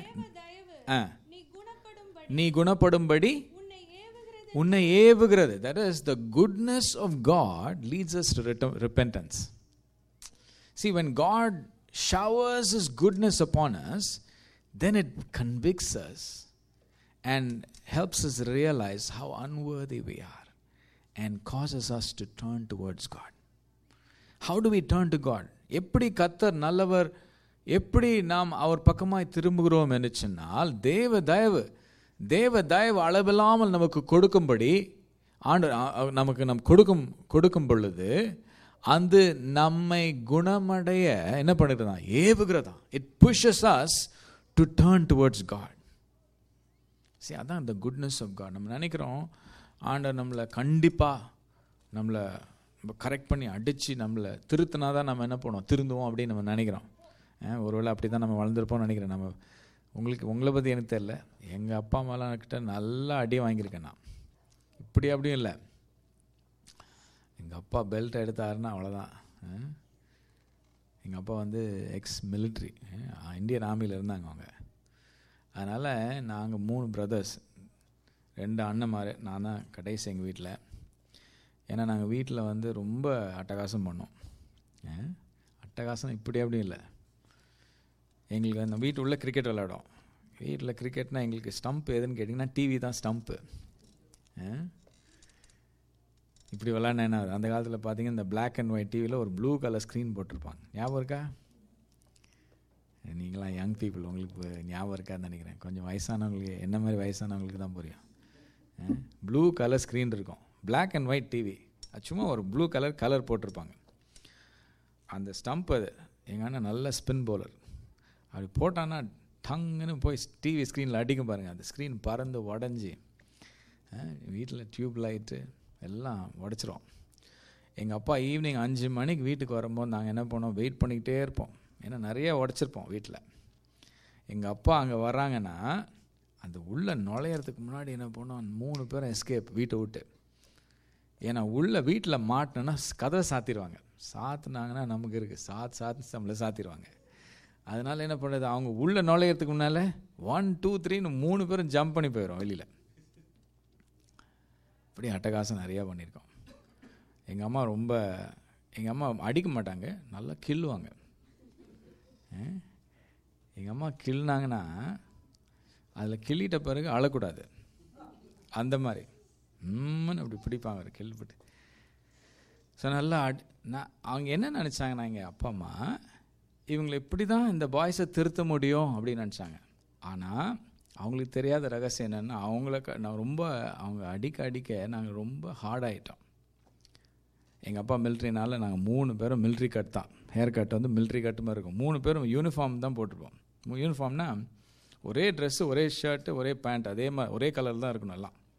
நீ குணப்படும்படி உன்னை ஏவுகிறது. That is, the goodness of God leads us to repentance. See, when God showers His goodness upon us, then it convicts us and helps us realize how unworthy we are and causes us to turn towards God. How do we turn to God? எப்படி கர்த்தர் நல்லவர், எப்படி நாம் அவர் பக்கமாய் திரும்புகிறோம் என்று சொன்னால், தேவ தயவு அளவில்லாமல் நமக்கு கொடுக்கும்படி ஆண்டவர் நமக்கு கொடுக்கும் பொழுது அந்த நம்மை குணமடைய என்ன பண்ணுறதா? ஏவுகிறதா. It pushes us to turn towards God. See, அதான் the goodness of God. நம்ம நினைக்கிறோம், ஆண்டவர் நம்மளை கண்டிப்பாக நம்மளை கரெக்ட் பண்ணி அடித்து நம்மளை திருத்தினா தான் நம்ம என்ன பண்ணுவோம், திருந்துவோம் அப்படின்னு நம்ம நினைக்கிறோம். ஒருவேளை அப்படி தான் நம்ம வளர்ந்துருப்போம்னு நினைக்கிறேன். நம்ம உங்களை பற்றி எனக்கு தெரியல, எங்கள் அப்பா அம்மாலாம் கிட்ட நல்லா அடி வாங்கியிருக்கேன் நான். இப்படி அப்படியும் இல்லை, எங்கள் அப்பா பெல்ட் எடுத்தாருன்னா அவ்வளோதான். எங்கள் அப்பா எக்ஸ் மிலிட்ரி, இந்தியன் ஆர்மியில் இருந்தாங்க அவங்க. அதனால் நாங்கள் 3 பிரதர்ஸ், 2 அண்ணன்மார், நான் தான் கடைசி எங்கள் வீட்டில். ஏன்னா நாங்கள் வீட்டில் ரொம்ப அட்டகாசம் பண்ணோம். அட்டகாசம் இப்படி அப்படியும் இல்லை. எங்களுக்கு அந்த வீட்டு உள்ள கிரிக்கெட் விளையாடும். வீட்டில் கிரிக்கெட்னால் எங்களுக்கு ஸ்டம்ப் எதுன்னு கேட்டிங்கன்னா டிவி தான் ஸ்டம்ப்பு. இப்படி விளையாடினா என்ன, அந்த காலத்தில் பார்த்தீங்கன்னா இந்த பிளாக் அண்ட் ஒயிட் டிவியில் ஒரு ப்ளூ கலர் ஸ்க்ரீன் போட்டிருப்பாங்க. ஞாபகம் இருக்கா? நீங்களாம் யங் பீப்புள், உங்களுக்கு ஞாபகம் இருக்கான்னு நினைக்கிறேன். கொஞ்சம் வயசானவங்களுக்கு, என்ன மாதிரி வயசானவங்களுக்கு தான் புரியும். ப்ளூ கலர் ஸ்க்ரீன் இருக்கும், பிளாக் அண்ட் ஒயிட் டிவி, அது சும்மா ஒரு ப்ளூ கலர் போட்டிருப்பாங்க. அந்த ஸ்டம்ப் அது எங்கள் அண்ணன் நல்ல ஸ்பின் பவுலர். அப்படி போட்டான்னா டங்குன்னு போய் டிவி ஸ்க்ரீனில் அடிக்கும் பாருங்கள். அந்த ஸ்க்ரீன் பறந்து உடஞ்சி வீட்டில் டியூப் லைட்டு எல்லாம் உடச்சிரும். எங்கள் அப்பா ஈவினிங் 5 மணிக்கு வீட்டுக்கு வரும்போது நாங்கள் என்ன பண்ணோம், வெயிட் பண்ணிக்கிட்டே இருப்போம். ஏன்னா நிறைய உடச்சிருப்போம் வீட்டில். எங்கள் அப்பா அங்கே வர்றாங்கன்னா அந்த உள்ளே நுழையிறதுக்கு முன்னாடி என்ன பண்ணோம், 3 பேரும் எஸ்கேப் வீட்டை விட்டு. ஏன்னா வீட்டில் மாட்டினோன்னா கதவை சாத்திடுவாங்க. சாத்துனாங்கன்னா நமக்கு இருக்குது, சாத்து நம்மளை சாத்திடுவாங்க. அதனால் என்ன பண்ணுறது, அவங்க உள்ளே நுழையிறதுக்கு முன்னால் 1 2 3ன்னு 3 பேரும் ஜம்ப் பண்ணி போயிடும் வெளியில். இப்படி அட்டகாசம் நிறையா பண்ணியிருக்கோம். எங்கள் அம்மா அடிக்க மாட்டாங்க, நல்லா கிள்ளுவாங்க. எங்கள் அம்மா கிள்னாங்கன்னா அதில் கிள்ளிட்ட பிறகு அழக்கூடாது, அந்த மாதிரி அப்படி பிடிப்பாங்க கிள்ளிப்பட்டு. ஸோ நல்லா அவங்க என்ன நினச்சாங்கன்னா, எங்கள் அப்பா அம்மா இவங்களை இப்படி தான் இந்த பாய்ஸை திருத்த முடியும் அப்படின்னு நினச்சாங்க. ஆனால் அவங்களுக்கு தெரியாத ரகசியம் என்னென்னா, அவங்க அடிக்க நாங்கள் ரொம்ப ஹார்டாகிட்டோம். எங்கள் அப்பா மிலிட்ரினால நாங்கள் 3 பேரும் மிலிட்ரி கட் தான், ஹேர் கட் மிலிட்ரி கட்டு மாதிரி இருக்கும். 3 பேரும் யூனிஃபார்ம் தான் போட்டிருப்போம். யூனிஃபார்ம்னா ஒரே ட்ரெஸ்ஸு, ஒரே ஷர்ட்டு, ஒரே பேண்ட், அதே மாதிரி ஒரே கலர் தான் இருக்கணும் எல்லாம்.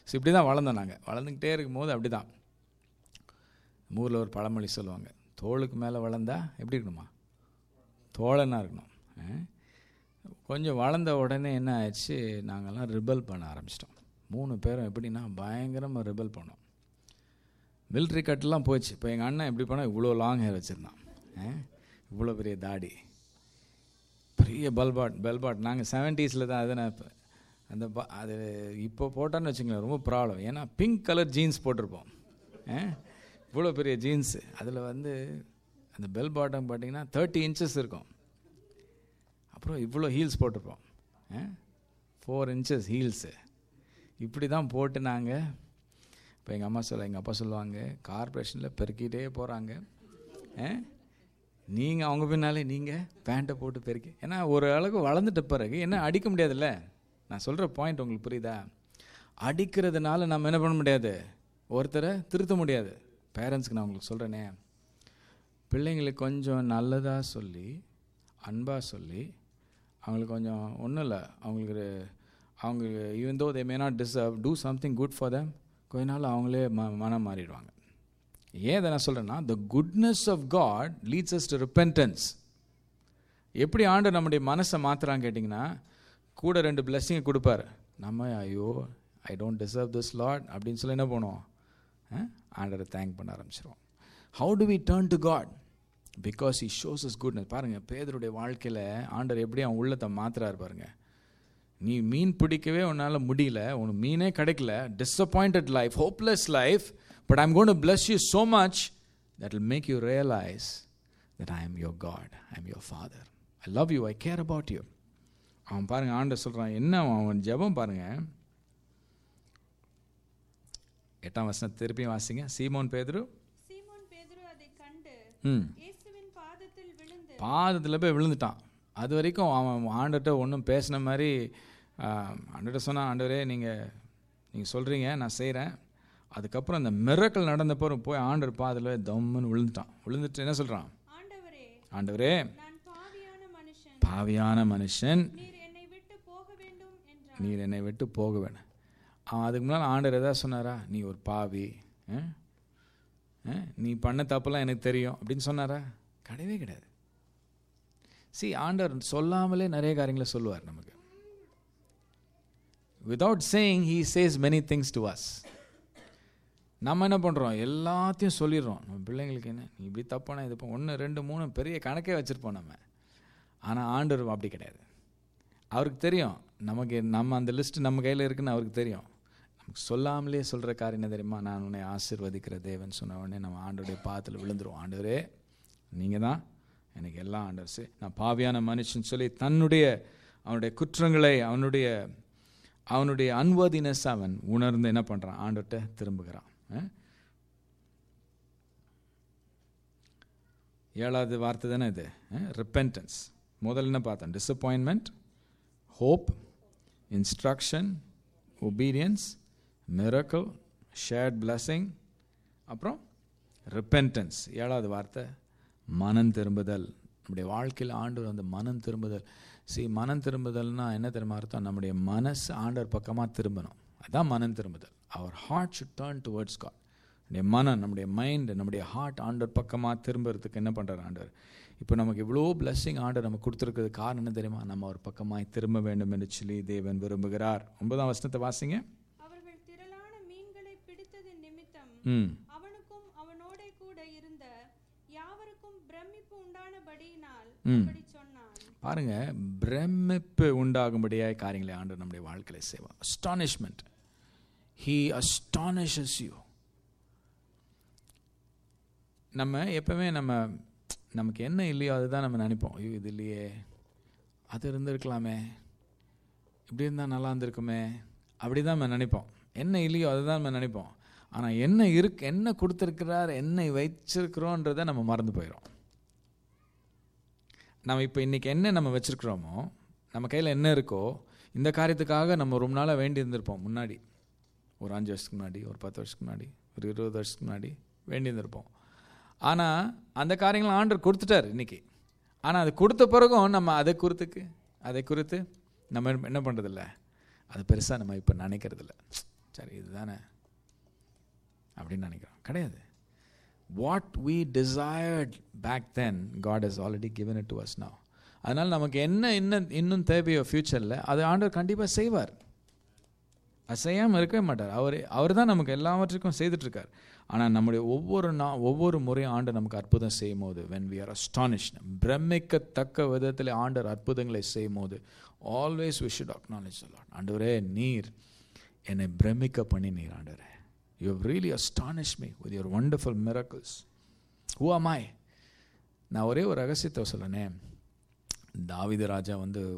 ஸோ இப்படி தான் வளர்ந்தோம் நாங்கள். வளர்ந்துக்கிட்டே இருக்கும்போது அப்படி தான். ஊரில் ஒரு பழமொழி சொல்லுவாங்க, தோளுக்கு மேலே வளர்ந்தா எப்படி இருக்கணுமா, தோழனாக இருக்கணும். கொஞ்சம் வளர்ந்த உடனே என்ன ஆயிடுச்சு, நாங்கள்லாம் ரிபல் பண்ண ஆரம்பிச்சிட்டோம். 3 பேரும் எப்படின்னா பயங்கரமாக ரிபல் பண்ணோம். மிலிட்ரி கட்டெலாம் போச்சு. இப்போ எங்கள் அண்ணன் எப்படி பண்ணால் இவ்வளோ லாங் ஹேர் வச்சுருந்தான், இவ்வளோ பெரிய தாடி, பெரிய பெல்பாட். நாங்கள் 70s தான். அது நான் இப்போ அது இப்போ போட்டான்னு வச்சுங்களேன் ரொம்ப ப்ராப்ளம். ஏன்னா பிங்க் கலர் ஜீன்ஸ் போட்டிருப்போம், இவ்வளோ பெரிய ஜீன்ஸு. அதில் வந்து அந்த பெல் பாட்டம் பார்த்திங்கன்னா 30 inches இருக்கும். அப்புறம் இவ்வளோ ஹீல்ஸ் போட்டிருப்போம், 4 inches ஹீல்ஸு. இப்படி தான் போட்டு நாங்கள் இப்போ எங்கள் அப்பா சொல்லுவாங்க, கார்பரேஷனில் பெருக்கிட்டே போகிறாங்க, நீங்கள் அவங்க பின்னாலே நீங்கள் பேண்ட்டை போட்டு பெருக்கி. ஏன்னா ஒரு அளவுக்கு வளர்ந்துட்ட பிறகு என்ன அடிக்க முடியாதுல்ல. நான் சொல்கிற பாயிண்ட் உங்களுக்கு புரியுதா? அடிக்கிறதுனால நம்ம என்ன பண்ண முடியாது, ஒருத்தரை திருத்த முடியாது. பேரண்ட்ஸ்க்கு நான் உங்களுக்கு சொல்கிறேனே, பிள்ளைங்களுக்கு கொஞ்சம் நல்லதாக சொல்லி அன்பாக சொல்லி அவங்களுக்கு கொஞ்சம் ஒன்றும் இல்லை, அவங்க even though they may not deserve, do something good for them. கொஞ்ச நாள் அவங்களே மனம் மாறிடுவாங்க. ஏன் இதை நான் சொல்கிறேன்னா, the goodness of God leads us to repentance. எப்படி ஆண்டவர் நம்முடைய மனசை மாற்றுறான்னு கேட்டிங்கன்னா, கூட 2 blessing கொடுப்பார். நம்ம ஐயோ I don't deserve this lord அப்படின்னு சொல்லி என்ன பண்ணுவோம், ஆண்டரை தேங்க் பண்ண ஆரம்பிச்சிடுவோம். How do we turn to God? Because he shows us goodness. பாருங்கள், பேதுருடைய வாழ்க்கையில் ஆண்டவர் எப்படி அவன் உள்ளத்தை மாற்றுறாரு பாருங்கள். நீ மீன் பிடிக்கவே உன்னால் முடியல, உனக்கு மீனே கிடைக்கல, disappointed life, hopeless life, but I am going to bless you so much that will make you realize that I am your God, I am your Father, I love you, I care about you. அவன் பாருங்கள், ஆண்டவர் சொல்கிறான் என்ன, அவன் ஜெபம் பாருங்கள். 8ஆம் வசனம் திருப்பியும் வாசிங்க. சீமோன் பேதுரு அதை கண்டு இயேசுவின் பாதத்தில் போய் விழுந்துட்டான். அது வரைக்கும் அவன் ஆண்டவர்கிட்ட ஒன்றும் பேசின மாதிரி ஆண்டவர்கிட்ட சொன்னான், ஆண்டவரே நீங்கள் சொல்கிறீங்க, நான் செய்கிறேன். அதுக்கப்புறம் அந்த மிரக்கல் நடந்தப்போ போய் ஆண்டவர் பாதத்தில் தம்முன்னு விழுந்துட்டு என்ன சொல்கிறான், ஆண்டவரே பாவியான மனுஷன், நீர் என்னை விட்டு போக வேணும். அவன் அதுக்கு முன்னால் ஆண்டவர் எதாவது சொன்னாரா, நீ ஒரு பாவி, நீ பண்ண தப்பெல்லாம் எனக்கு தெரியும் அப்படின்னு சொன்னாரா? கிடையவே கிடையாது. ஆண்டவர் சொல்லாமலே நிறைய காரியங்களை சொல்லுவார் நமக்கு. Without saying he says many things to us. நம்ம என்ன பண்ணுறோம், எல்லாத்தையும் சொல்லிடுறோம் நம்ம பிள்ளைங்களுக்கு. என்ன நீ இப்படி தப்பானா இது 1 2 3 பெரிய கணக்கே வச்சுருப்போம் நம்ம. ஆனால் ஆண்டவர் அப்படி கிடையாது. அவருக்கு தெரியும் நம்ம அந்த லிஸ்ட்டு நம்ம கையில் இருக்குன்னு அவருக்கு தெரியும். நமக்கு சொல்லாமலே சொல்கிற காரியம் என்ன தெரியுமா, நான் உன்னை ஆசீர்வதிக்கிற தேவன் சொன்ன உடனே நம்ம ஆண்டவருடைய பாதத்தில் விழுந்துருவோம். ஆண்டவரே நீங்கள் தான் எனக்கு எல்லாம் ஆண்டர்ஸு, நான் பாவியான மனுஷன் சொல்லி அவனுடைய குற்றங்களை அவனுடைய அன்வர்தினஸ் அவன் உணர்ந்து என்ன பண்ணுறான், ஆண்டவர்கிட்ட திரும்புகிறான். 7வது வார்த்தை தானே இது, ரிப்பென்டன்ஸ். முதல்ல என்ன பார்த்தோம், disappointment, hope, instruction, obedience, miracle, shared blessing, அப்புறம் ரிப்பென்டன்ஸ். 7வது வார்த்தை மனம் திரும்புதல். நம்முடைய வாழ்க்கையில் ஆண்டவர் வந்து மனம் திரும்புதல். மனம் திரும்புதல்னா என்ன தெரியுமா அர்த்தம், நம்முடைய மனசு ஆண்டவர் பக்கமாக திரும்பணும். அதுதான் மனம் திரும்புதல். Our heart should turn towards God. நம்முடைய மனம், நம்முடைய மைண்டு, நம்முடைய ஹார்ட் ஆண்டவர் பக்கமாக திரும்புறதுக்கு என்ன பண்ணுறார் ஆண்டவர்? இப்போ நமக்கு இவ்வளோ பிளஸ்ஸிங் ஆண்டவர் நமக்கு கொடுத்துருக்கிறது காரணம் என்ன தெரியுமா, நம்ம அவர் பக்கமாக திரும்ப வேண்டும் என்று சொல்லி தேவன் விரும்புகிறார். 9ஆம் வசனத்தை வாசிங்க. அவர்கள் திரளான மீன்களை பிடித்ததின் நிமித்தம் அவனுக்கும் அவனோட கூட இருந்த யாவருக்கும் பிரமிப்பு உண்டானபடியினால் அப்படி சொன்னான். பாருங்க, பிரமிப்பு உண்டாகும்படியாய் காரியங்களை ஆண்டவர் நம்முடைய வாழ்க்கையில செய்வார். அஸ்டானிஷ்மெண்ட். He astonishes you. நம்ம எப்பவுமே நமக்கு என்ன இல்லையோ அதுதான் நம்ம நினைப்போம். ஐயோ இது இல்லையே, அது இருந்திருக்கலாமே, இப்படி இருந்தால் நல்லா இருந்திருக்குமே, அப்படி தான் நம்ம நினைப்போம். என்ன இல்லையோ அதுதான் நம்ம நினைப்போம். ஆனால் என்ன கொடுத்துருக்கிறார், என்ன வச்சிருக்கிறோன்றதை நம்ம மறந்து போயிடும். நம்ம இப்போ இன்றைக்கி என்ன நம்ம வச்சுருக்கிறோமோ, நம்ம கையில் என்ன இருக்கோ, இந்த காரியத்துக்காக நம்ம ரொம்ப நாளாக வேண்டி இருந்திருப்போம். முன்னாடி ஒரு 5 வருஷத்துக்கு முன்னாடி, ஒரு 10 வருஷத்துக்கு முன்னாடி, ஒரு 20 வருஷத்துக்கு முன்னாடி வேண்டி இருந்திருப்போம். ஆனால் அந்த காரியங்களை ஆண்டவர் கொடுத்துட்டார் இன்றைக்கி. ஆனால் அது கொடுத்த பிறகும் நம்ம அதை குறித்து நம்ம என்ன பண்ணுறதில்ல, அது பெருசாக நம்ம இப்போ நினைக்கிறதில்ல. சரி இதுதானே அப்படின்னு நினைக்கிறோம். கிடையாது. What we desired back then God has already given it to us now. அதனால் நமக்கு என்ன இன்னும் தேவையோ ஃப்யூச்சரில் அது ஆண்டவர் கண்டிப்பாக செய்வார். அது செய்யாமல் இருக்கவே மாட்டார். அவர் தான் நமக்கு எல்லாவற்றுக்கும் செய்துட்ருக்கார். ஆனால் நம்முடைய ஒவ்வொரு முறையும் ஆண்டவர் நமக்கு அற்புதம் செய்யும் போது when we are astonished, பிரமிக்கத்தக்க விதத்தில் ஆண்டவர் அற்புதங்களை செய்யும் போது always we should acknowledge the Lord. ஆண்டவரே, நீர் என்னை பிரமிக்க பண்ணினீர். ஆண்டவரே, you have really astonished me with your wonderful miracles. Who am I? நான் ஒரே ஒரு ரகசியத்தை சொல்கிறேனே. தாவீது ராஜா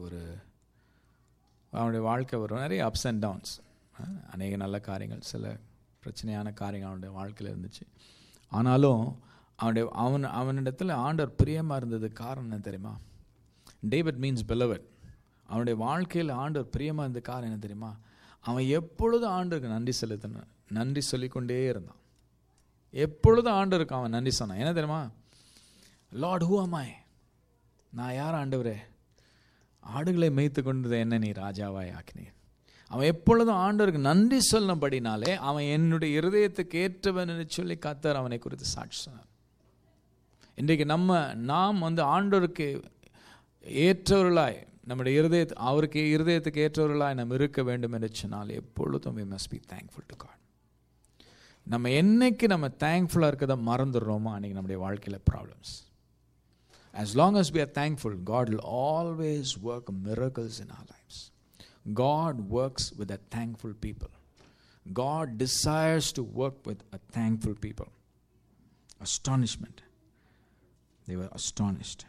அவனுடைய வாழ்க்கை நிறைய அப்ஸ் அண்ட் டவுன்ஸ், அநேக நல்ல காரியங்கள், சில பிரச்சனையான காரியங்கள் அவனுடைய வாழ்க்கையில் இருந்துச்சு. ஆனாலும் அவனிடத்தில் ஆண்டவர் பிரியமாக இருந்தது காரணம் என்ன தெரியுமா? David means beloved. அவனுடைய வாழ்க்கையில் ஆண்டவர் பிரியமாக இருந்த காரணம் என்ன தெரியுமா? அவன் எப்பொழுதும் ஆண்டவருக்கு நன்றி சொல்லிக்கொண்டே இருந்தான். எப்பொழுதும் ஆண்டவருக்கு அவன் நன்றி சொன்னான். என்ன தெரியுமா? Lord, who am I? நான் யார் ஆண்டவரே? ஆடுகளை மேய்த்து கொண்டது என்ன நீ ராஜாவாய் ஆக்கினீர். அவன் எப்பொழுதும் ஆண்டவருக்கு நன்றி சொல்லும்படினாலே அவன் என்னுடைய இருதயத்துக்கு ஏற்றவன் என்று சொல்லி கர்த்தர் அவனை குறித்து சாட்சி சொன்னார். இன்றைக்கு நாம் ஆண்டவருக்கு ஏற்றவர்களாய், நம்முடைய அவருக்கு இருதயத்துக்கு ஏற்றவர்களாய் நாம் இருக்க வேண்டும் என்று சொன்னால் எப்பொழுதும் we must be thankful to God. நம்ம என்னைக்கு நம்ம தேங்க்ஃபுல்லாக இருக்கிறத மறந்துடுறோமோ அன்றைக்கி நம்முடைய வாழ்க்கையில் problems. As long as we are thankful, God will always work miracles in our lives. God works with a thankful people. God desires to work with a thankful people. Astonishment. They were astonished.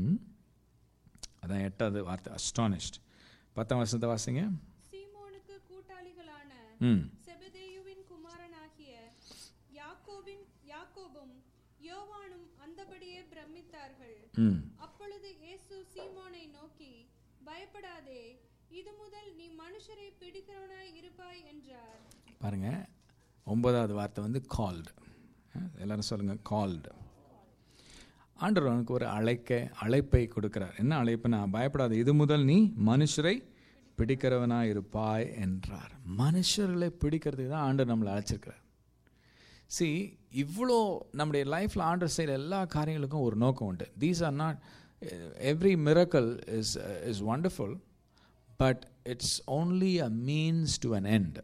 அதான் 8வது வார்த்தை, astonished. 10ஆம் வசனத்தை வாசிங்க. சீமோனுக்கு கூட்டாளிகளான செபதேயுவின் குமாரனாகிய யாக்கோபும் யோவானும் அந்தபடியே பிரமித்தார்கள். அப்பொழுது இயேசு சீமோனை நோக்கி, பயப்படாதே, இது முதல் நீ மனுஷரை பிடிக்கிறவனாய் இருப்பாய் என்றார். பாருங்க, 9வது வார்த்தை called. எல்லாரும் சொல்லுங்க, called. ஆண்டவர் அவனுக்கு ஒரு அழைப்பை கொடுக்கிறார். என்ன அழைப்புனா, பயப்படாத, இது முதல் நீ மனுஷரை பிடிக்கிறவனாய் இருப்பாய் என்றார். மனுஷர்களை பிடிக்கிறதுக்கு தான் ஆண்டவர் நம்மளை அழைச்சிருக்கிறார். இவ்வளோ நம்முடைய லைஃப்பில் ஆண்டவர் செய்கிற எல்லா காரியங்களுக்கும் ஒரு நோக்கம் உண்டு. These are not, every miracle is wonderful, but it's only a means to an end.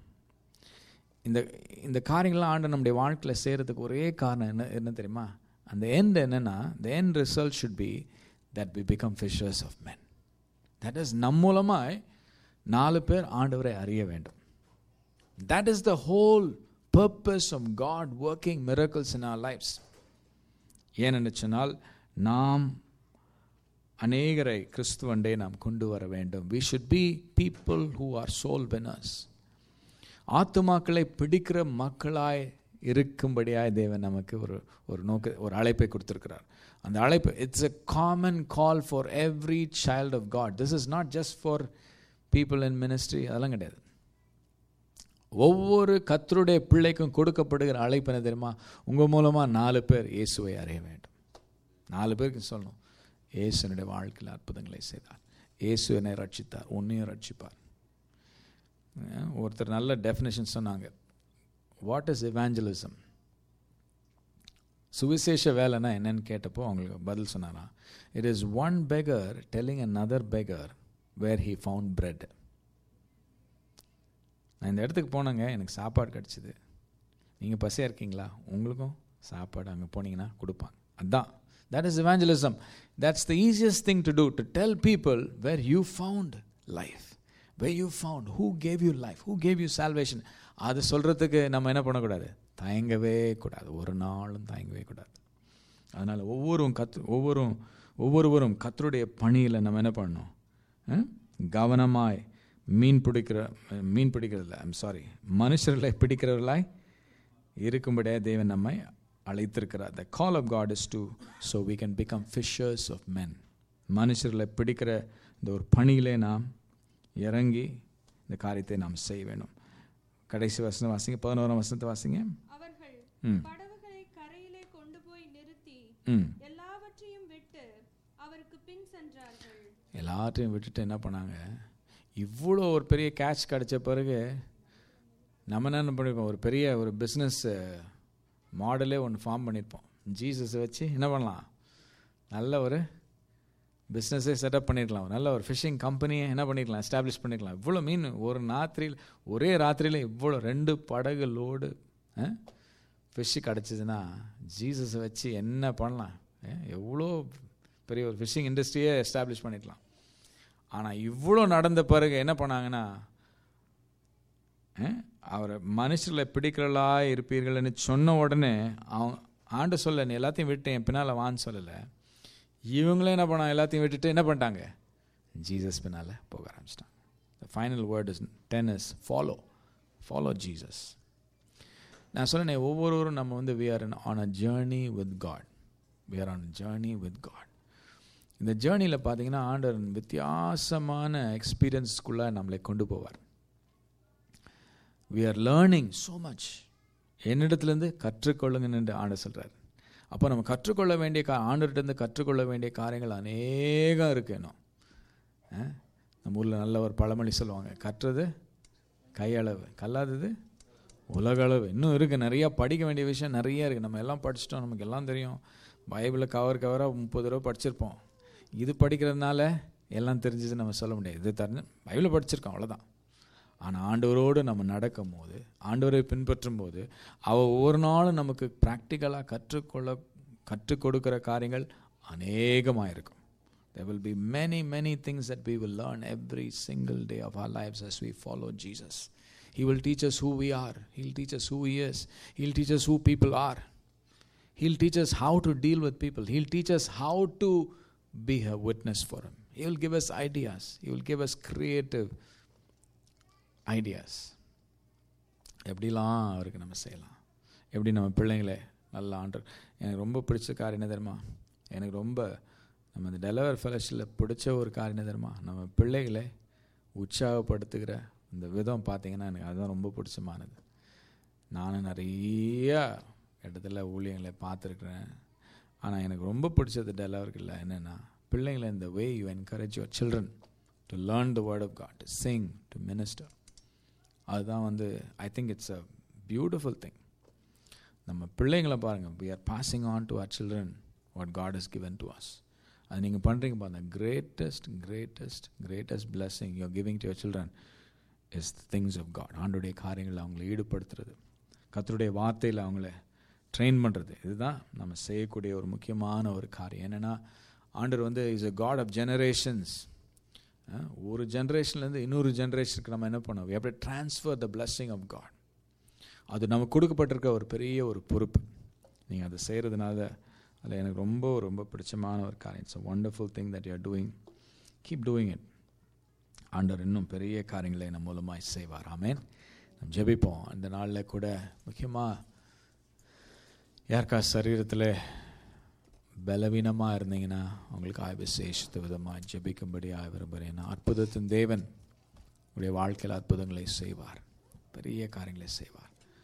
இந்த காரியங்கள்லாம் ஆண்டவர் நம்முடைய வாழ்க்கையில் செய்கிறதுக்கு ஒரே காரணம் என்ன தெரியுமா? அந்த எண்ட் என்னன்னா, the end result should be that we become fishers of men. That is, நம் மூலமாய் 4 பேர் ஆண்டவரை அறிய வேண்டும். That is the whole purpose of God working miracles in our lives. ஏனென்று சொன்னால், நாம் அநேகரை கிறிஸ்துவண்டே நாம் கொண்டு வர வேண்டும். We should be people who are soul winners. ஆத்துமாக்களை பிடிக்கிற மக்களாய் இருக்கும்படியாய் தேவன் நமக்கு ஒரு அழைப்பை கொடுத்திருக்கிறார். அந்த அழைப்பு, it's a common call for every child of God. This is not just for people in ministry. அதெல்லாம் கிடையாது. ஒவ்வொரு கர்த்தருடைய பிள்ளைக்கும் கொடுக்கப்படுகிற அழைப்பு என்ன தெரியுமா? உங்கள் மூலமாக 4 பேர் இயேசுவை அறிய வேண்டும். 4 பேருக்கு சொல்லணும், இயேசு என்னுடைய வாழ்க்கையில் அற்புதங்களை செய்தார், இயேசு என்னை ரட்சித்தார், உன்னையும் ரட்சிப்பார். ஒருத்தர் நல்ல டெஃபினேஷன் சொன்னாங்க. What is evangelism? சுவிசேஷ வேலைன்னா என்னன்னு கேட்டப்போ அவங்களுக்கு பதில் சொன்னாரா, it is one beggar telling another beggar where he found bread. நான் இந்த இடத்துக்கு போனேங்க, எனக்கு சாப்பாடு கிடச்சிது. நீங்கள் பசியாக இருக்கீங்களா? உங்களுக்கும் சாப்பாடு அங்கே போனீங்கன்னா கொடுப்பாங்க. அதுதான், that is evangelism. That's the easiest thing to do, to tell people where you found life, where you found, who gave you life, who gave you salvation. அது சொல்கிறதுக்கு நம்ம என்ன பண்ணக்கூடாது? தயங்கவே கூடாது, ஒரு நாளும் தயங்கவே கூடாது. அதனால் ஒவ்வொருவரும் கர்த்தருடைய பணியில் நம்ம என்ன பண்ணணும்? கவனமாய் மனுஷர்களை பிடிக்கிறவர்களாய் இருக்கும்படியாக தேவன் நம்மை அழைத்திருக்கிறார். The call of God is so we can become fishers of men. மனுஷர்களை பிடிக்கிற இந்த ஒரு பணியிலே நாம் இறங்கி இந்த காரியத்தை நாம் செய்ய வேண்டும். கடைசி வசனம் வாசிங்க, 11ஆம் வசனத்தை வாசிங்க. அவர்கள் படகுகளை கரையிலே கொண்டு போய் நிறுத்தி எல்லாவற்றையும் விட்டு அவருக்கு பின் சென்றார்கள். எல்லாத்தையும் விட்டுட்டு என்ன பண்ணாங்க? இவ்வளோ ஒரு பெரிய கேட்ச் கிடைச்ச பிறகு நம்ம என்ன பண்ணியிருப்போம், ஒரு பெரிய ஒரு பிஸ்னஸ் மாடலே ஒன்று ஃபார்ம் பண்ணியிருப்போம். ஜீசஸை வச்சு என்ன பண்ணலாம், நல்ல ஒரு பிஸ்னஸே செட்டப் பண்ணியிருக்கலாம், நல்ல ஒரு ஃபிஷ்ஷிங் கம்பெனியை என்ன பண்ணிக்கலாம், எஸ்டாப்ளிஷ் பண்ணிக்கலாம். இவ்வளோ மீன் ஒரே ராத்திரியில் இவ்வளோ 2 படகு லோடு ஃபிஷ்ஷு கிடச்சிதுன்னா ஜீசஸை வச்சு என்ன பண்ணலாம், எவ்வளோ பெரிய ஒரு ஃபிஷ்ஷிங் இண்டஸ்ட்ரியே எஸ்டாப்ளிஷ் பண்ணிடலாம். ஆனால் இவ்வளோ நடந்த பிறகு என்ன பண்ணாங்கன்னா, அவரை மனுஷர்களை பிடிக்கிறலா இருப்பீர்கள்னு சொன்ன உடனே அவங்க ஆண்டு சொல்ல, நீ எல்லாத்தையும் விட்டு என் பின்னால் வான்னு சொல்லலை. இவங்களே என்ன பண்ணாங்க, எல்லாத்தையும் விட்டுட்டு என்ன பண்ணிட்டாங்க, ஜீசஸ் பின்னால் போக ஆரம்பிச்சிட்டாங்க. The final word is 10 is follow Jesus. நான் சொன்னேன், ஒவ்வொருவரும் நம்ம வந்து we are on a journey with God. We are on a journey with God. இந்த ஜேர்னியில் பார்த்தீங்கன்னா ஆண்டவர் வித்தியாசமான எக்ஸ்பீரியன்ஸ்குள்ளே நம்மளை கொண்டு போவார். We are learning so much. என்னிடத்துலேருந்து கற்றுக்கொள்ளுங்கன்னு ஆண்டவர் சொல்கிறார். அப்போ நம்ம கற்றுக்கொள்ள வேண்டிய ஆண்டவர்கிட்டருந்து கற்றுக்கொள்ள வேண்டிய காரியங்கள் அநேகம் இருக்குது. இன்னும் நம்ம ஊரில் நல்ல ஒரு பழமொழி சொல்லுவாங்க, கற்றது கையளவு, கல்லாதது உலகளவு. இன்னும் இருக்குது, நிறையா படிக்க வேண்டிய விஷயம் நிறைய இருக்குது. நம்ம எல்லாம் படிச்சிட்டோம், நமக்கு எல்லாம் தெரியும். பைபிளை கவராக 30 தடவை படிச்சிருப்போம். இது படிக்கிறதுனால எல்லாம் தெரிஞ்சது நம்ம சொல்ல முடியாது. இது பைபிளை படிச்சிருக்கோம் அவ்வளோதான். ஆனால் ஆண்டவரோடு நம்ம நடக்கும் போது, ஆண்டவரை பின்பற்றும் போது, அவள் ஒவ்வொரு நாளும் நமக்கு ப்ராக்டிக்கலாக கற்றுக் கொடுக்குற காரியங்கள் அநேகமாக இருக்கும். There will be many things that we will learn every single day of our lives as we follow Jesus. He will teach us who we are. He'll teach us who He is. He'll teach us who people are. He'll teach us how to deal with people. He'll teach us how to be a witness for Him. He will give us ideas. He will give us creative ideas. எப்படிலாம் அவருக்கு நம்ம செய்யலாம், எப்படி நம்ம பிள்ளைங்களே நல்ல ஆண்டவர். எனக்கு ரொம்ப பிடிச்ச காரியம் என்ன தெரியுமா, எனக்கு ரொம்ப நம்ம இந்த டெலவர் ஃபெலோஷிப்பில் பிடிச்ச ஒரு காரியம் என்ன தெரியுமா, நம்ம பிள்ளைகளை உற்சாகப்படுத்துகிற இந்த விதம் பார்த்தீங்கன்னா எனக்கு அதுதான் ரொம்ப பிடிச்சமானது. நானும் நிறைய இடத்துல ஊழியங்களை பார்த்துருக்குறேன். ஆனால் எனக்கு ரொம்ப பிடிச்சது டெலவர்களில் என்னென்னா, பிள்ளைங்களை இந்த way you encourage your children to learn the word of God, to sing, to minister. அதுதான் வந்து I think it's a beautiful thing. நம்ம பிள்ளைங்களை பாருங்கள், we are passing on to our children what God has given to us. அது நீங்கள் பண்ணுறீங்க பாருங்கள், greatest blessing you are giving to your children is the things of God. ஆண்டவருடைய காரியங்களை அவங்களை ஈடுபடுத்துறது, கர்த்தருடைய வார்த்தையில் அவங்கள ட்ரெயின் பண்ணுறது, இதுதான் நம்ம செய்யக்கூடிய ஒரு முக்கியமான ஒரு காரியம். என்னென்னா ஆண்டவர் வந்து is a God of generations. ஒரு ஜென்ரேஷன்லேருந்து இன்னொரு ஜென்ரேஷனுக்கு நம்ம என்ன பண்ணோம், we have to transfer the blessing of God. அது நமக்கு கொடுக்கப்பட்டிருக்க ஒரு பெரிய ஒரு பொறுப்பு. நீங்கள் அதை செய்கிறதுனால அதில் எனக்கு ரொம்ப பிடிச்சமான ஒரு காரியம். It's a wonderful thing that you are doing. Keep doing it. ஆண்டவர் இன்னும் பெரிய காரியங்களை நம்ம மூலமாக செய்வார். ஆமென். நம்ம ஜெபிப்போம். அந்த நாளில் கூட முக்கியமாக யாருக்கா சரீரத்தில் பலவீனமாக இருந்தீங்கன்னா அவங்களுக்கு விசேஷித்த விதமாக ஜெபிக்கும்படியாக விரும்புகிறேன். அற்புதத்தின் தேவன் உடைய வாழ்க்கையில் அற்புதங்களை செய்வார், பெரிய காரியங்களை செய்வார்.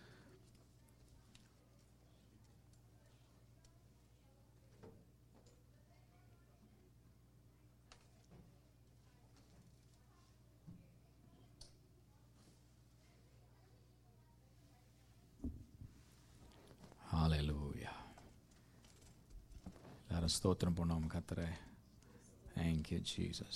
ஹல்லேலூயா. எல்லாரும் ஸ்தோத்திரம் பண்ணுவோம் கர்த்தரே. Thank you Jesus.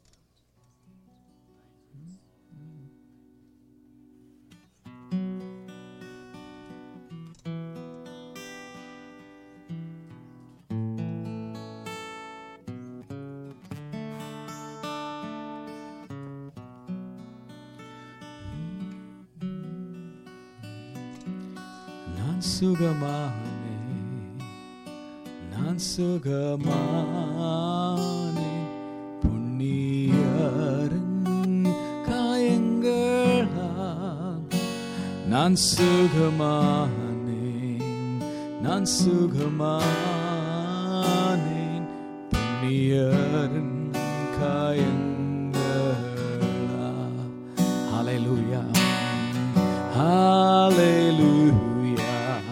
நான் சுகமானேன் புண்ணியரின் காயங்களால். நான் சுகமானேன் புண்ணியரின் காயங்களால். ஹல்லேலூயா, ஹல்லேலூயா,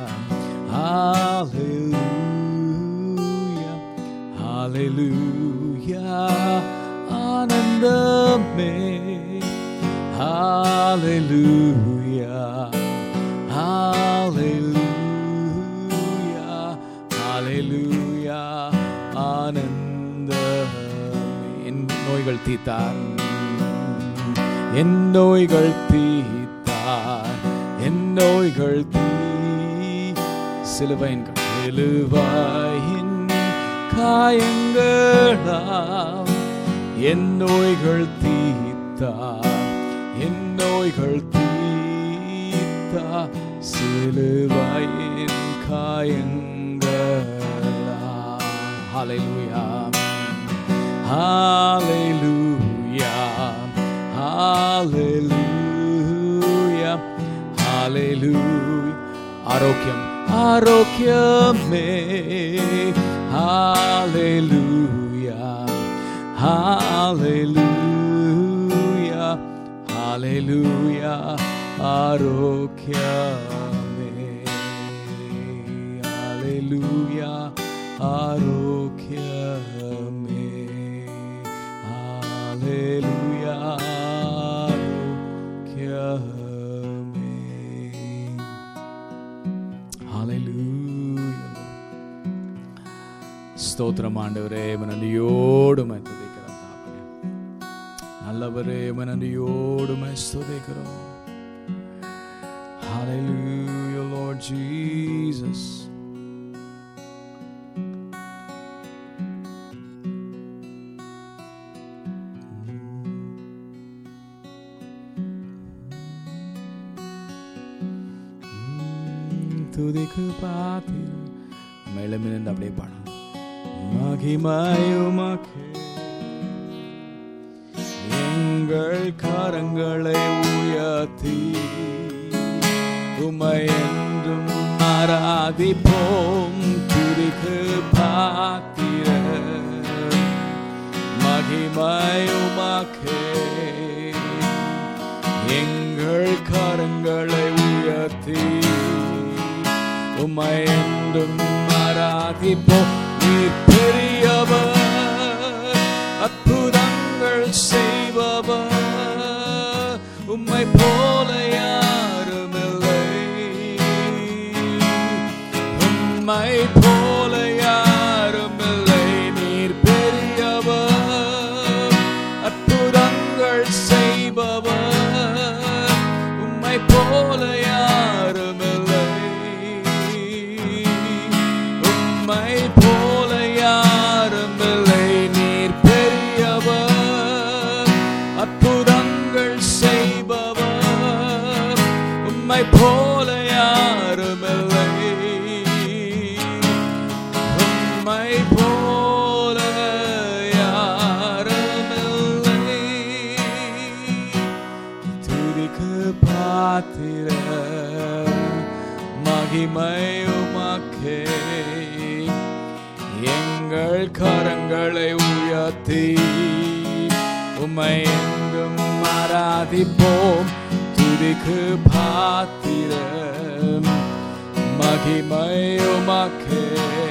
hallelujah, hallelujah, ஆனந்தமே, hallelujah, Hallelujah, Hallelujah, ஆனந்தம். என் நோய்கள் தீர்த்தார், என் நோய்கள் தீர்த்தார், என் நோய்கள் சிலுவையின் காயங்களால் என் நோய்கள் தீர்த்தார், என் நோய்கள் தீர்த்தார், சிலுவையின் காயங்களால். ஹல்லேலூயா, ஹல்லேலூயா, ஹல்லேலூயா, ஹல்லேலூயா. ஆரோக்கியம், ஆரோக்கியமே. ஹல்லேலூயா, ஹல்லேலூயா, ஹல்லேலூயா, ஆரோக்கியமே. ஹல்லேலூயா, ஆரோக்கியமே. ஹல்லேலூயா, ஆரோக்கியமே. ஹல்லேலூயா. ஸ்தோத்திரம் ஆண்டவரே, நன்றியோடு துதிக்கிறோம். நல்லவரே, நன்றியோடு ஸ்துதிக்கிறோம். Hallelujah, Lord Jesus. துதிக்கு பாத்திரம் மேலமிருந்து அப்படியே பாடும். மகிமையுமக்கே எங்கள் கரங்களை உயர்த்தி உம்மை என்றும் ஆராதிப்போம். துதிக்கு பாத்திரம் மகிமையுமக்கே எங்கள் கரங்களை உயர்த்தி உம்மை என்றும் ஆராதிப்போம். நீர் பெரியவர், அற்புதங்கள் செய்பவர், உம்மை போல யாருமில்லை, உம்மை போல யாருமில்லை. நீர் பெரியவர், அற்புதங்கள் செய்பவர், உம்மை போல யாருமில்லை, உம்மை போல யாருமில்லை. நீர் பெரியவர், அற்புதங்கள் செய்பவர், உம்மை போல யாருமில்லை, உம்மை போல யாருமில்லை. துதிக்கு பாத்திரம் மகிமை உமக்கே எங்கள் கரங்களை உயர்த்தி உம்மை எங்கும் ஆராதிப்போம். துதிக்கு பாத்திரம் மகிமை உமக்கே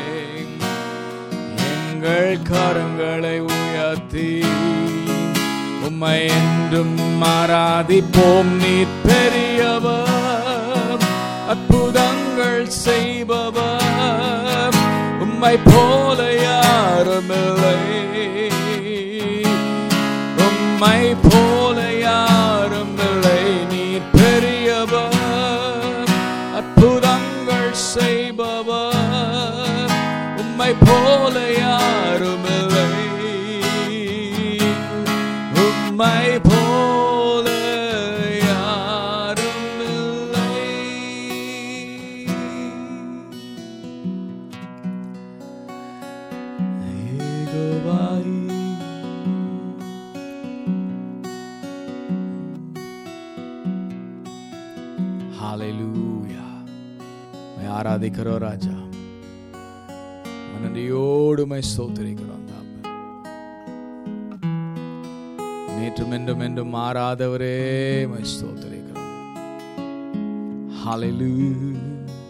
எங்கள் கரங்களை உயர்த்தி உம்மை என்றும் ஆராதிப்போம். நீர் பெரியவர், அற்புதங்கள் செய்பவர், உம்மை போல யாருமில்லை, உம்மை போல யாருமில்லை. நீர் பெரியவர், அற்புதங்கள் செய்பவர், உம்மை போல யாருமில்லை, உம்மை போல யாருமில்லை. யெகோவாய் ஹalleluya. मैं ஆராதிக்கிறோம் ராஜா, நன்றியோடு மை ஸ்தோத்திரிக்கிறோம். நேற்றும் என்றும் என்றும் மாறாதவரே மை ஸ்தோத்திரிக்கிறோம். ஹalleluya.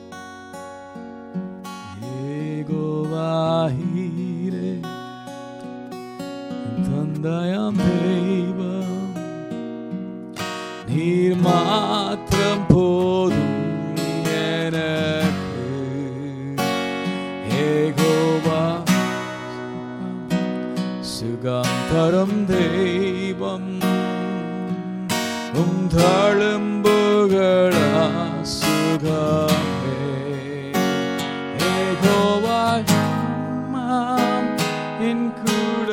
யெகோவாஹீரே தந்தையாம் தெய்வம், நீர் மாத்திரம் தெய்வம் தழும்புகளா சுகமே யெகோவா என் கூட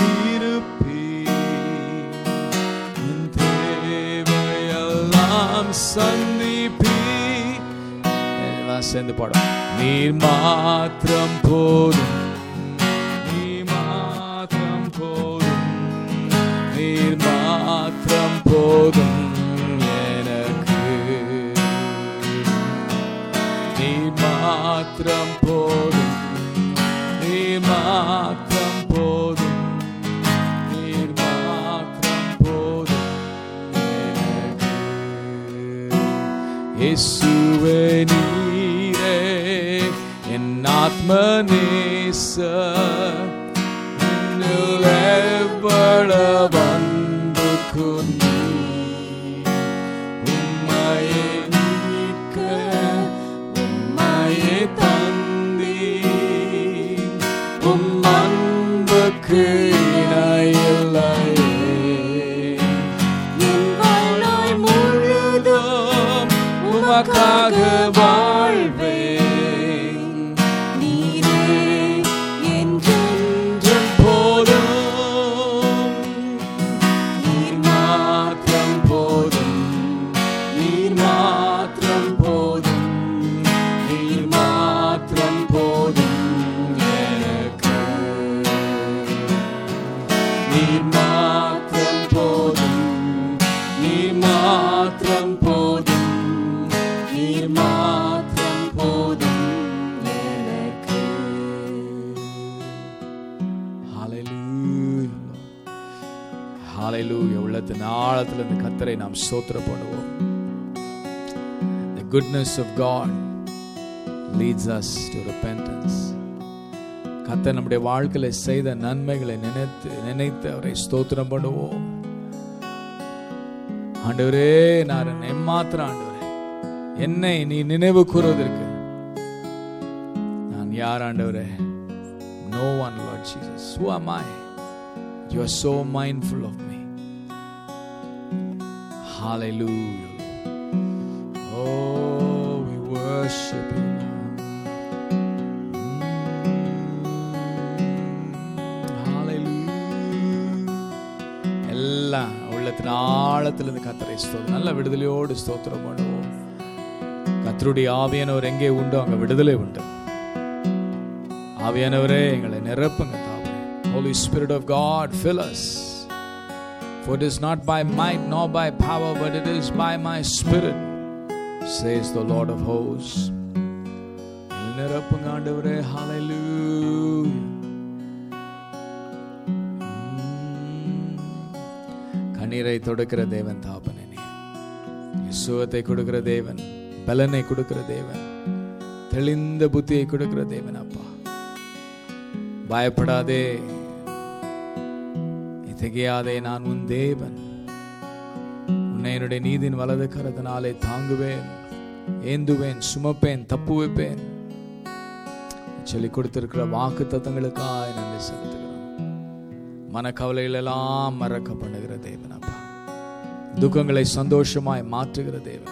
இருப்பீர் என் தேவையெல்லாம் சந்திப்பீர். எல்லாம் சேர்ந்து பாடும். நீர் மாத்திரம் போதும், நீர் மாத்திரம் போதும், நீர் மாத்திரம் போதும் எனக்கு. நீர் மாத்திரம் போதும், நீர் மாத்திரம் போதும், நீர் மாத்திரம் போதும் எனக்கு. இயேசுவே நீரே என் ஆத்மநேசர், என்னில் எவ்வளவு அன்பு கொண்டீர். உம்மையே மீட்க உம்மையே தந்தீர், உம் அன்புக்கு இணையில்லையே. என் வாழ்நாள் முழுதும் உமக்காக வாழ்வேன். நீரே என்றென்றும் போதும், நீர் மாத்திரம் போதும், நீர் மாத்திரம் போதும், நீர் மாத்திரம் போதும் எனக்கு. நீர் மாத்திரம் போதும், நீர் மாத்திரம் போதும், நீர் மாத்திரம் போதும் எனக்கு. ஹalleluya, ஹalleluya. உள்ளத்தின் ஆழத்தில் இந்த கர்த்தரை நாம் ஸ்தோத்திரம் பண்ணுவோம். The goodness of God leads us to repentance. கர்த்தர் நம்முடைய வாழ்க்கையில செய்த நன்மைகளை நினைத்து அவரை ஸ்தோத்திரம் பண்ணுவோம். ஆண்டவரே, நான் எம்மாத்திரம் ஆண்டவரே, என்னை நீ நினைவு கூறுவதற்கு நான் யார் ஆண்டவரே? No one, Lord Jesus. Who am I? You are so mindful of me. Hallelujah. Oh, we worship you. எல்லாம் உள்ளத்தின் ஆழத்திலிருந்து கர்த்தரை ஸ்தோத்திரம், நல்ல விடுதலையோடு ஸ்தோத்திரம் பண்ணுவோம். கர்த்தருடைய ஆவியானவர் எங்கே உண்டோ அங்க விடுதலை உண்டு. ஆவியானவரே எங்களை நிரப்புங்க தாவே. Holy Spirit of God, fill us. For it is not by might nor by power, but it is by my Spirit, says the Lord of hosts. நிரப்புங்க ஆண்டவரே. Hallelujah. கண்ணீரை தொடக்கிற தேவன் தாப்பனே, சுகத்தை கொடுக்கிற தேவன், பலனை கொடுக்கிற தேவன், தெளிந்த புத்தியை கொடுக்கிற தேவன். அப்பா, பயப்படாதே, திகையாதே, நான் உன் தேவன், உன்னை என்னுடைய நீதியின் வலது கரத்தினாலே தாங்குவேன், ஏந்துவேன், சுமப்பேன், தப்பு வைப்பேன் சொல்லி கொடுத்திருக்கிற வாக்கு தத்தங்களுக்காக நன்றி செலுத்துகிறோம். மனக்கவலைகள் எல்லாம் மறக்க பண்ணுகிற தேவன் அப்பா, துக்கங்களை சந்தோஷமாய் மாற்றுகிற தேவன்,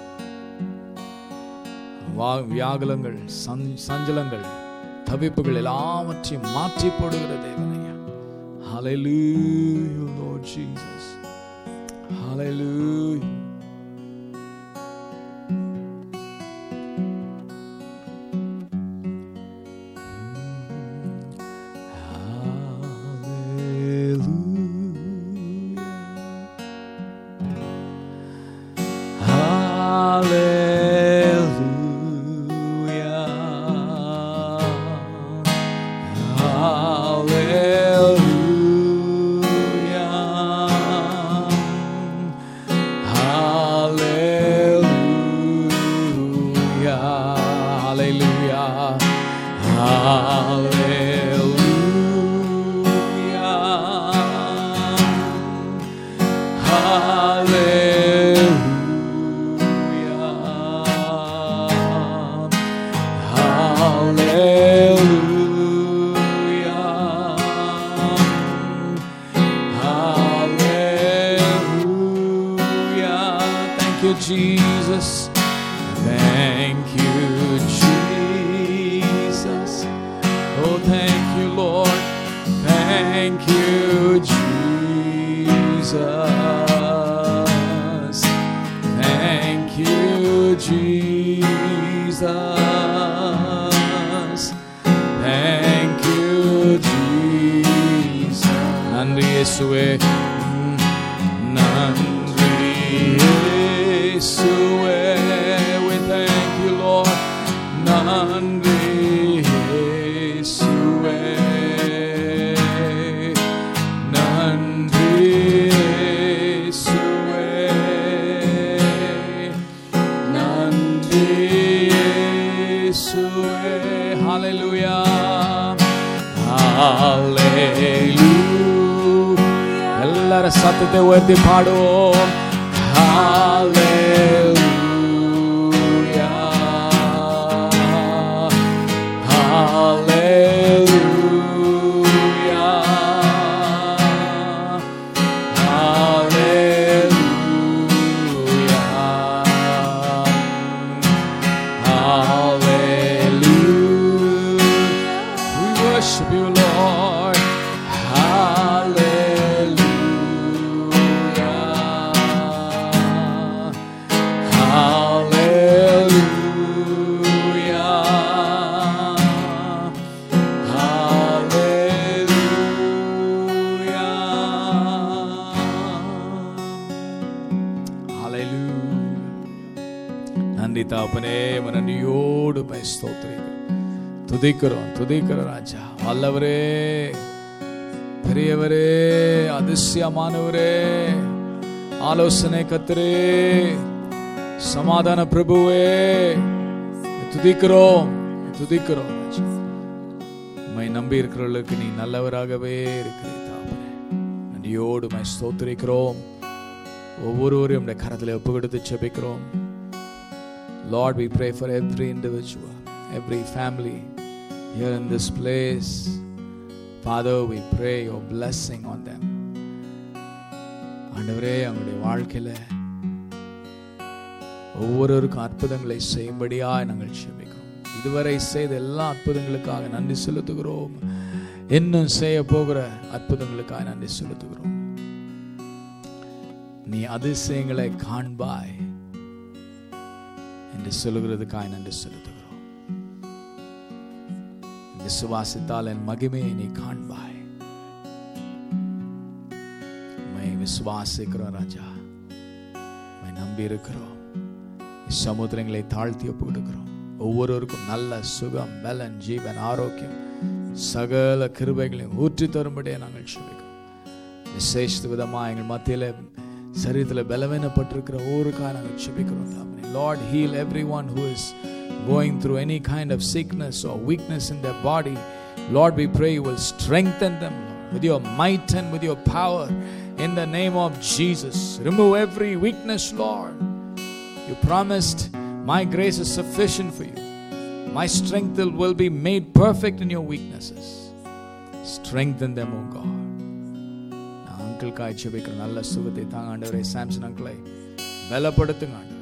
வியாகுலங்கள், சஞ்சலங்கள், தவிப்புகள் எல்லாவற்றையும் மாற்றி போடுகிற தேவன் ஐயா. Hallelujah, Lord Jesus. Hallelujah. Jesus. Thank you, Jesus. Oh, thank you, Lord. Thank you, Jesus. Thank you, Jesus. Thank you, Jesus. நன்றி இயேசுவே, நன்றி இயேசுவே. We thank you, Lord. நன்றி இயேசுவே, நன்றி இயேசுவே, நன்றி இயேசுவே. Hallelujah, hallelujah. எல்லாரும் சத்தத்தை உயர்த்தி பாடுவோம். Hallelujah, hallelujah, hallelujah, hallelujah. We worship you, Lord. நன்றி தாப்பனே, நன்றியோடு ஸ்தோத்திரிக்கிறோம், துதிக்கிறோம் ராஜா. வல்லவரே, பெரியவரே, அதிசயமானவரே, ஆலோசனை கர்த்தரே, சமாதான பிரபுவே, துதிக்கிறோம் ராஜா. உம்மை நம்பி இருக்கிறவர்களுக்கு நீ நல்லவராகவே இருக்கிறீர் தாப்பனே. நன்றியோடு ஸ்தோத்திரிக்கிறோம். ஒவ்வொருவரையும் நம்முடைய கரத்தில் ஒப்பு கொடுத்து ஜெபிக்கிறோம். Lord, we pray for every individual, every family here in this place. Father, we pray your blessing on them. ஆண்டவரே, அவங்களுடைய வாழ்க்கையில ஒவ்வொருவருக்கும் அற்புதங்களை செய்யும்படியாய் நாங்கள் ஜெபிக்கிறோம். இதுவரை செய்த எல்லா அற்புதங்களுக்காக நன்றி செலுத்துகிறோம். இன்னும் செய்ய போகிற அற்புதங்களுக்காக நன்றி செலுத்துகிறோம். நீ அதிசயங்களை காண்பாய் என்று சொல்லுகிறதுக்காக நன்றி செலுத்துகிறோம். விசுவாசித்தால் என் மகிமையை நீ காண்பாய். உம்மை விசுவாசிக்கிறோம் ராஜா, உம்மை நம்பி இருக்கிறோம். சமுத்திரங்களை தாழ்த்தி ஒப்பு கொடுக்கிறோம். ஒவ்வொருவருக்கும் நல்ல சுகம், பலன், ஜீவன், ஆரோக்கியம், சகல கிருபைகளையும் ஊற்றி தரும்படியே நாங்கள் ஜெபிக்கிறோம். விசேஷ விதமாக எங்கள் மத்தியில் சரீரத்தில் பலவீனப்பட்டிருக்கிற ஒவ்வொருக்காக நாங்கள் ஜெபிக்கிறோம். Lord, heal everyone who is going through any kind of sickness or weakness in their body. Lord, we pray you will strengthen them, Lord, with your might and with your power in the name of Jesus. Remove every weakness, Lord. You promised my grace is sufficient for you. My strength will be made perfect in your weaknesses. Strengthen them, O God. Uncle Kai ஜெபிக்கிற நல்ல சுகத்தை தாங்க ஆண்டவரே. சாம்சன் அங்கிளை பலப்படுத்துங்க ஆண்டவரே.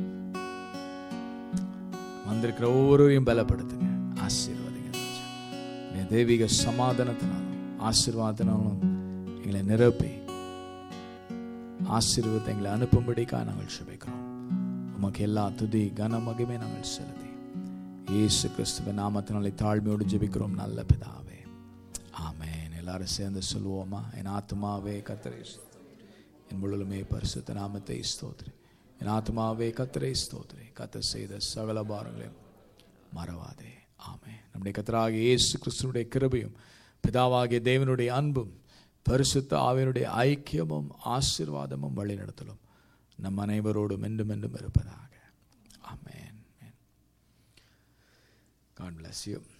வந்திருக்கிற ஒவ்வொருவரையும் பலப்படுத்துங்க, ஆசீர்வாதிங்க. தெய்வீக சமாதானத்தினாலும் ஆசீர்வாதத்தினாலும் எங்களை நிரப்பி ஆசீர்வாதத்தை எங்களை அனுப்பும்படிக்காக நாங்கள் ஜெபிக்கிறோம். உமக்கு எல்லா துதி கன மகிமை நாங்கள் செலுத்தி இயேசு கிறிஸ்துவின் நாமத்தினாலே தாழ்மையோடு ஜெபிக்கிறோம் நல்ல பிதாவே, ஆமென். எல்லாரும் சேர்ந்து சொல்லுவோமா? என் ஆத்துமாவே கர்த்தரை ஸ்தோத்திரி, என் முழுமே பரிசுத்த நாமத்தை ஸ்தோத்திரி. என் ஆத்மாவே கர்த்தரை ஸ்தோத்திரி, கர்த்தர் செய்த சகல பாரங்களையும் மறவாதே. ஆமென். நம்முடைய கர்த்தராகிய இயேசு கிறிஸ்துவினுடைய கிருபையும் பிதாவாகிய தேவனுடைய அன்பும் பரிசுத்த ஆவியினுடைய ஐக்கியமும் ஆசீர்வாதமும் வழிநடத்தலும் நம் அனைவரோடும் என்றும் என்றும் இருப்பதாக. ஆமென். God bless you.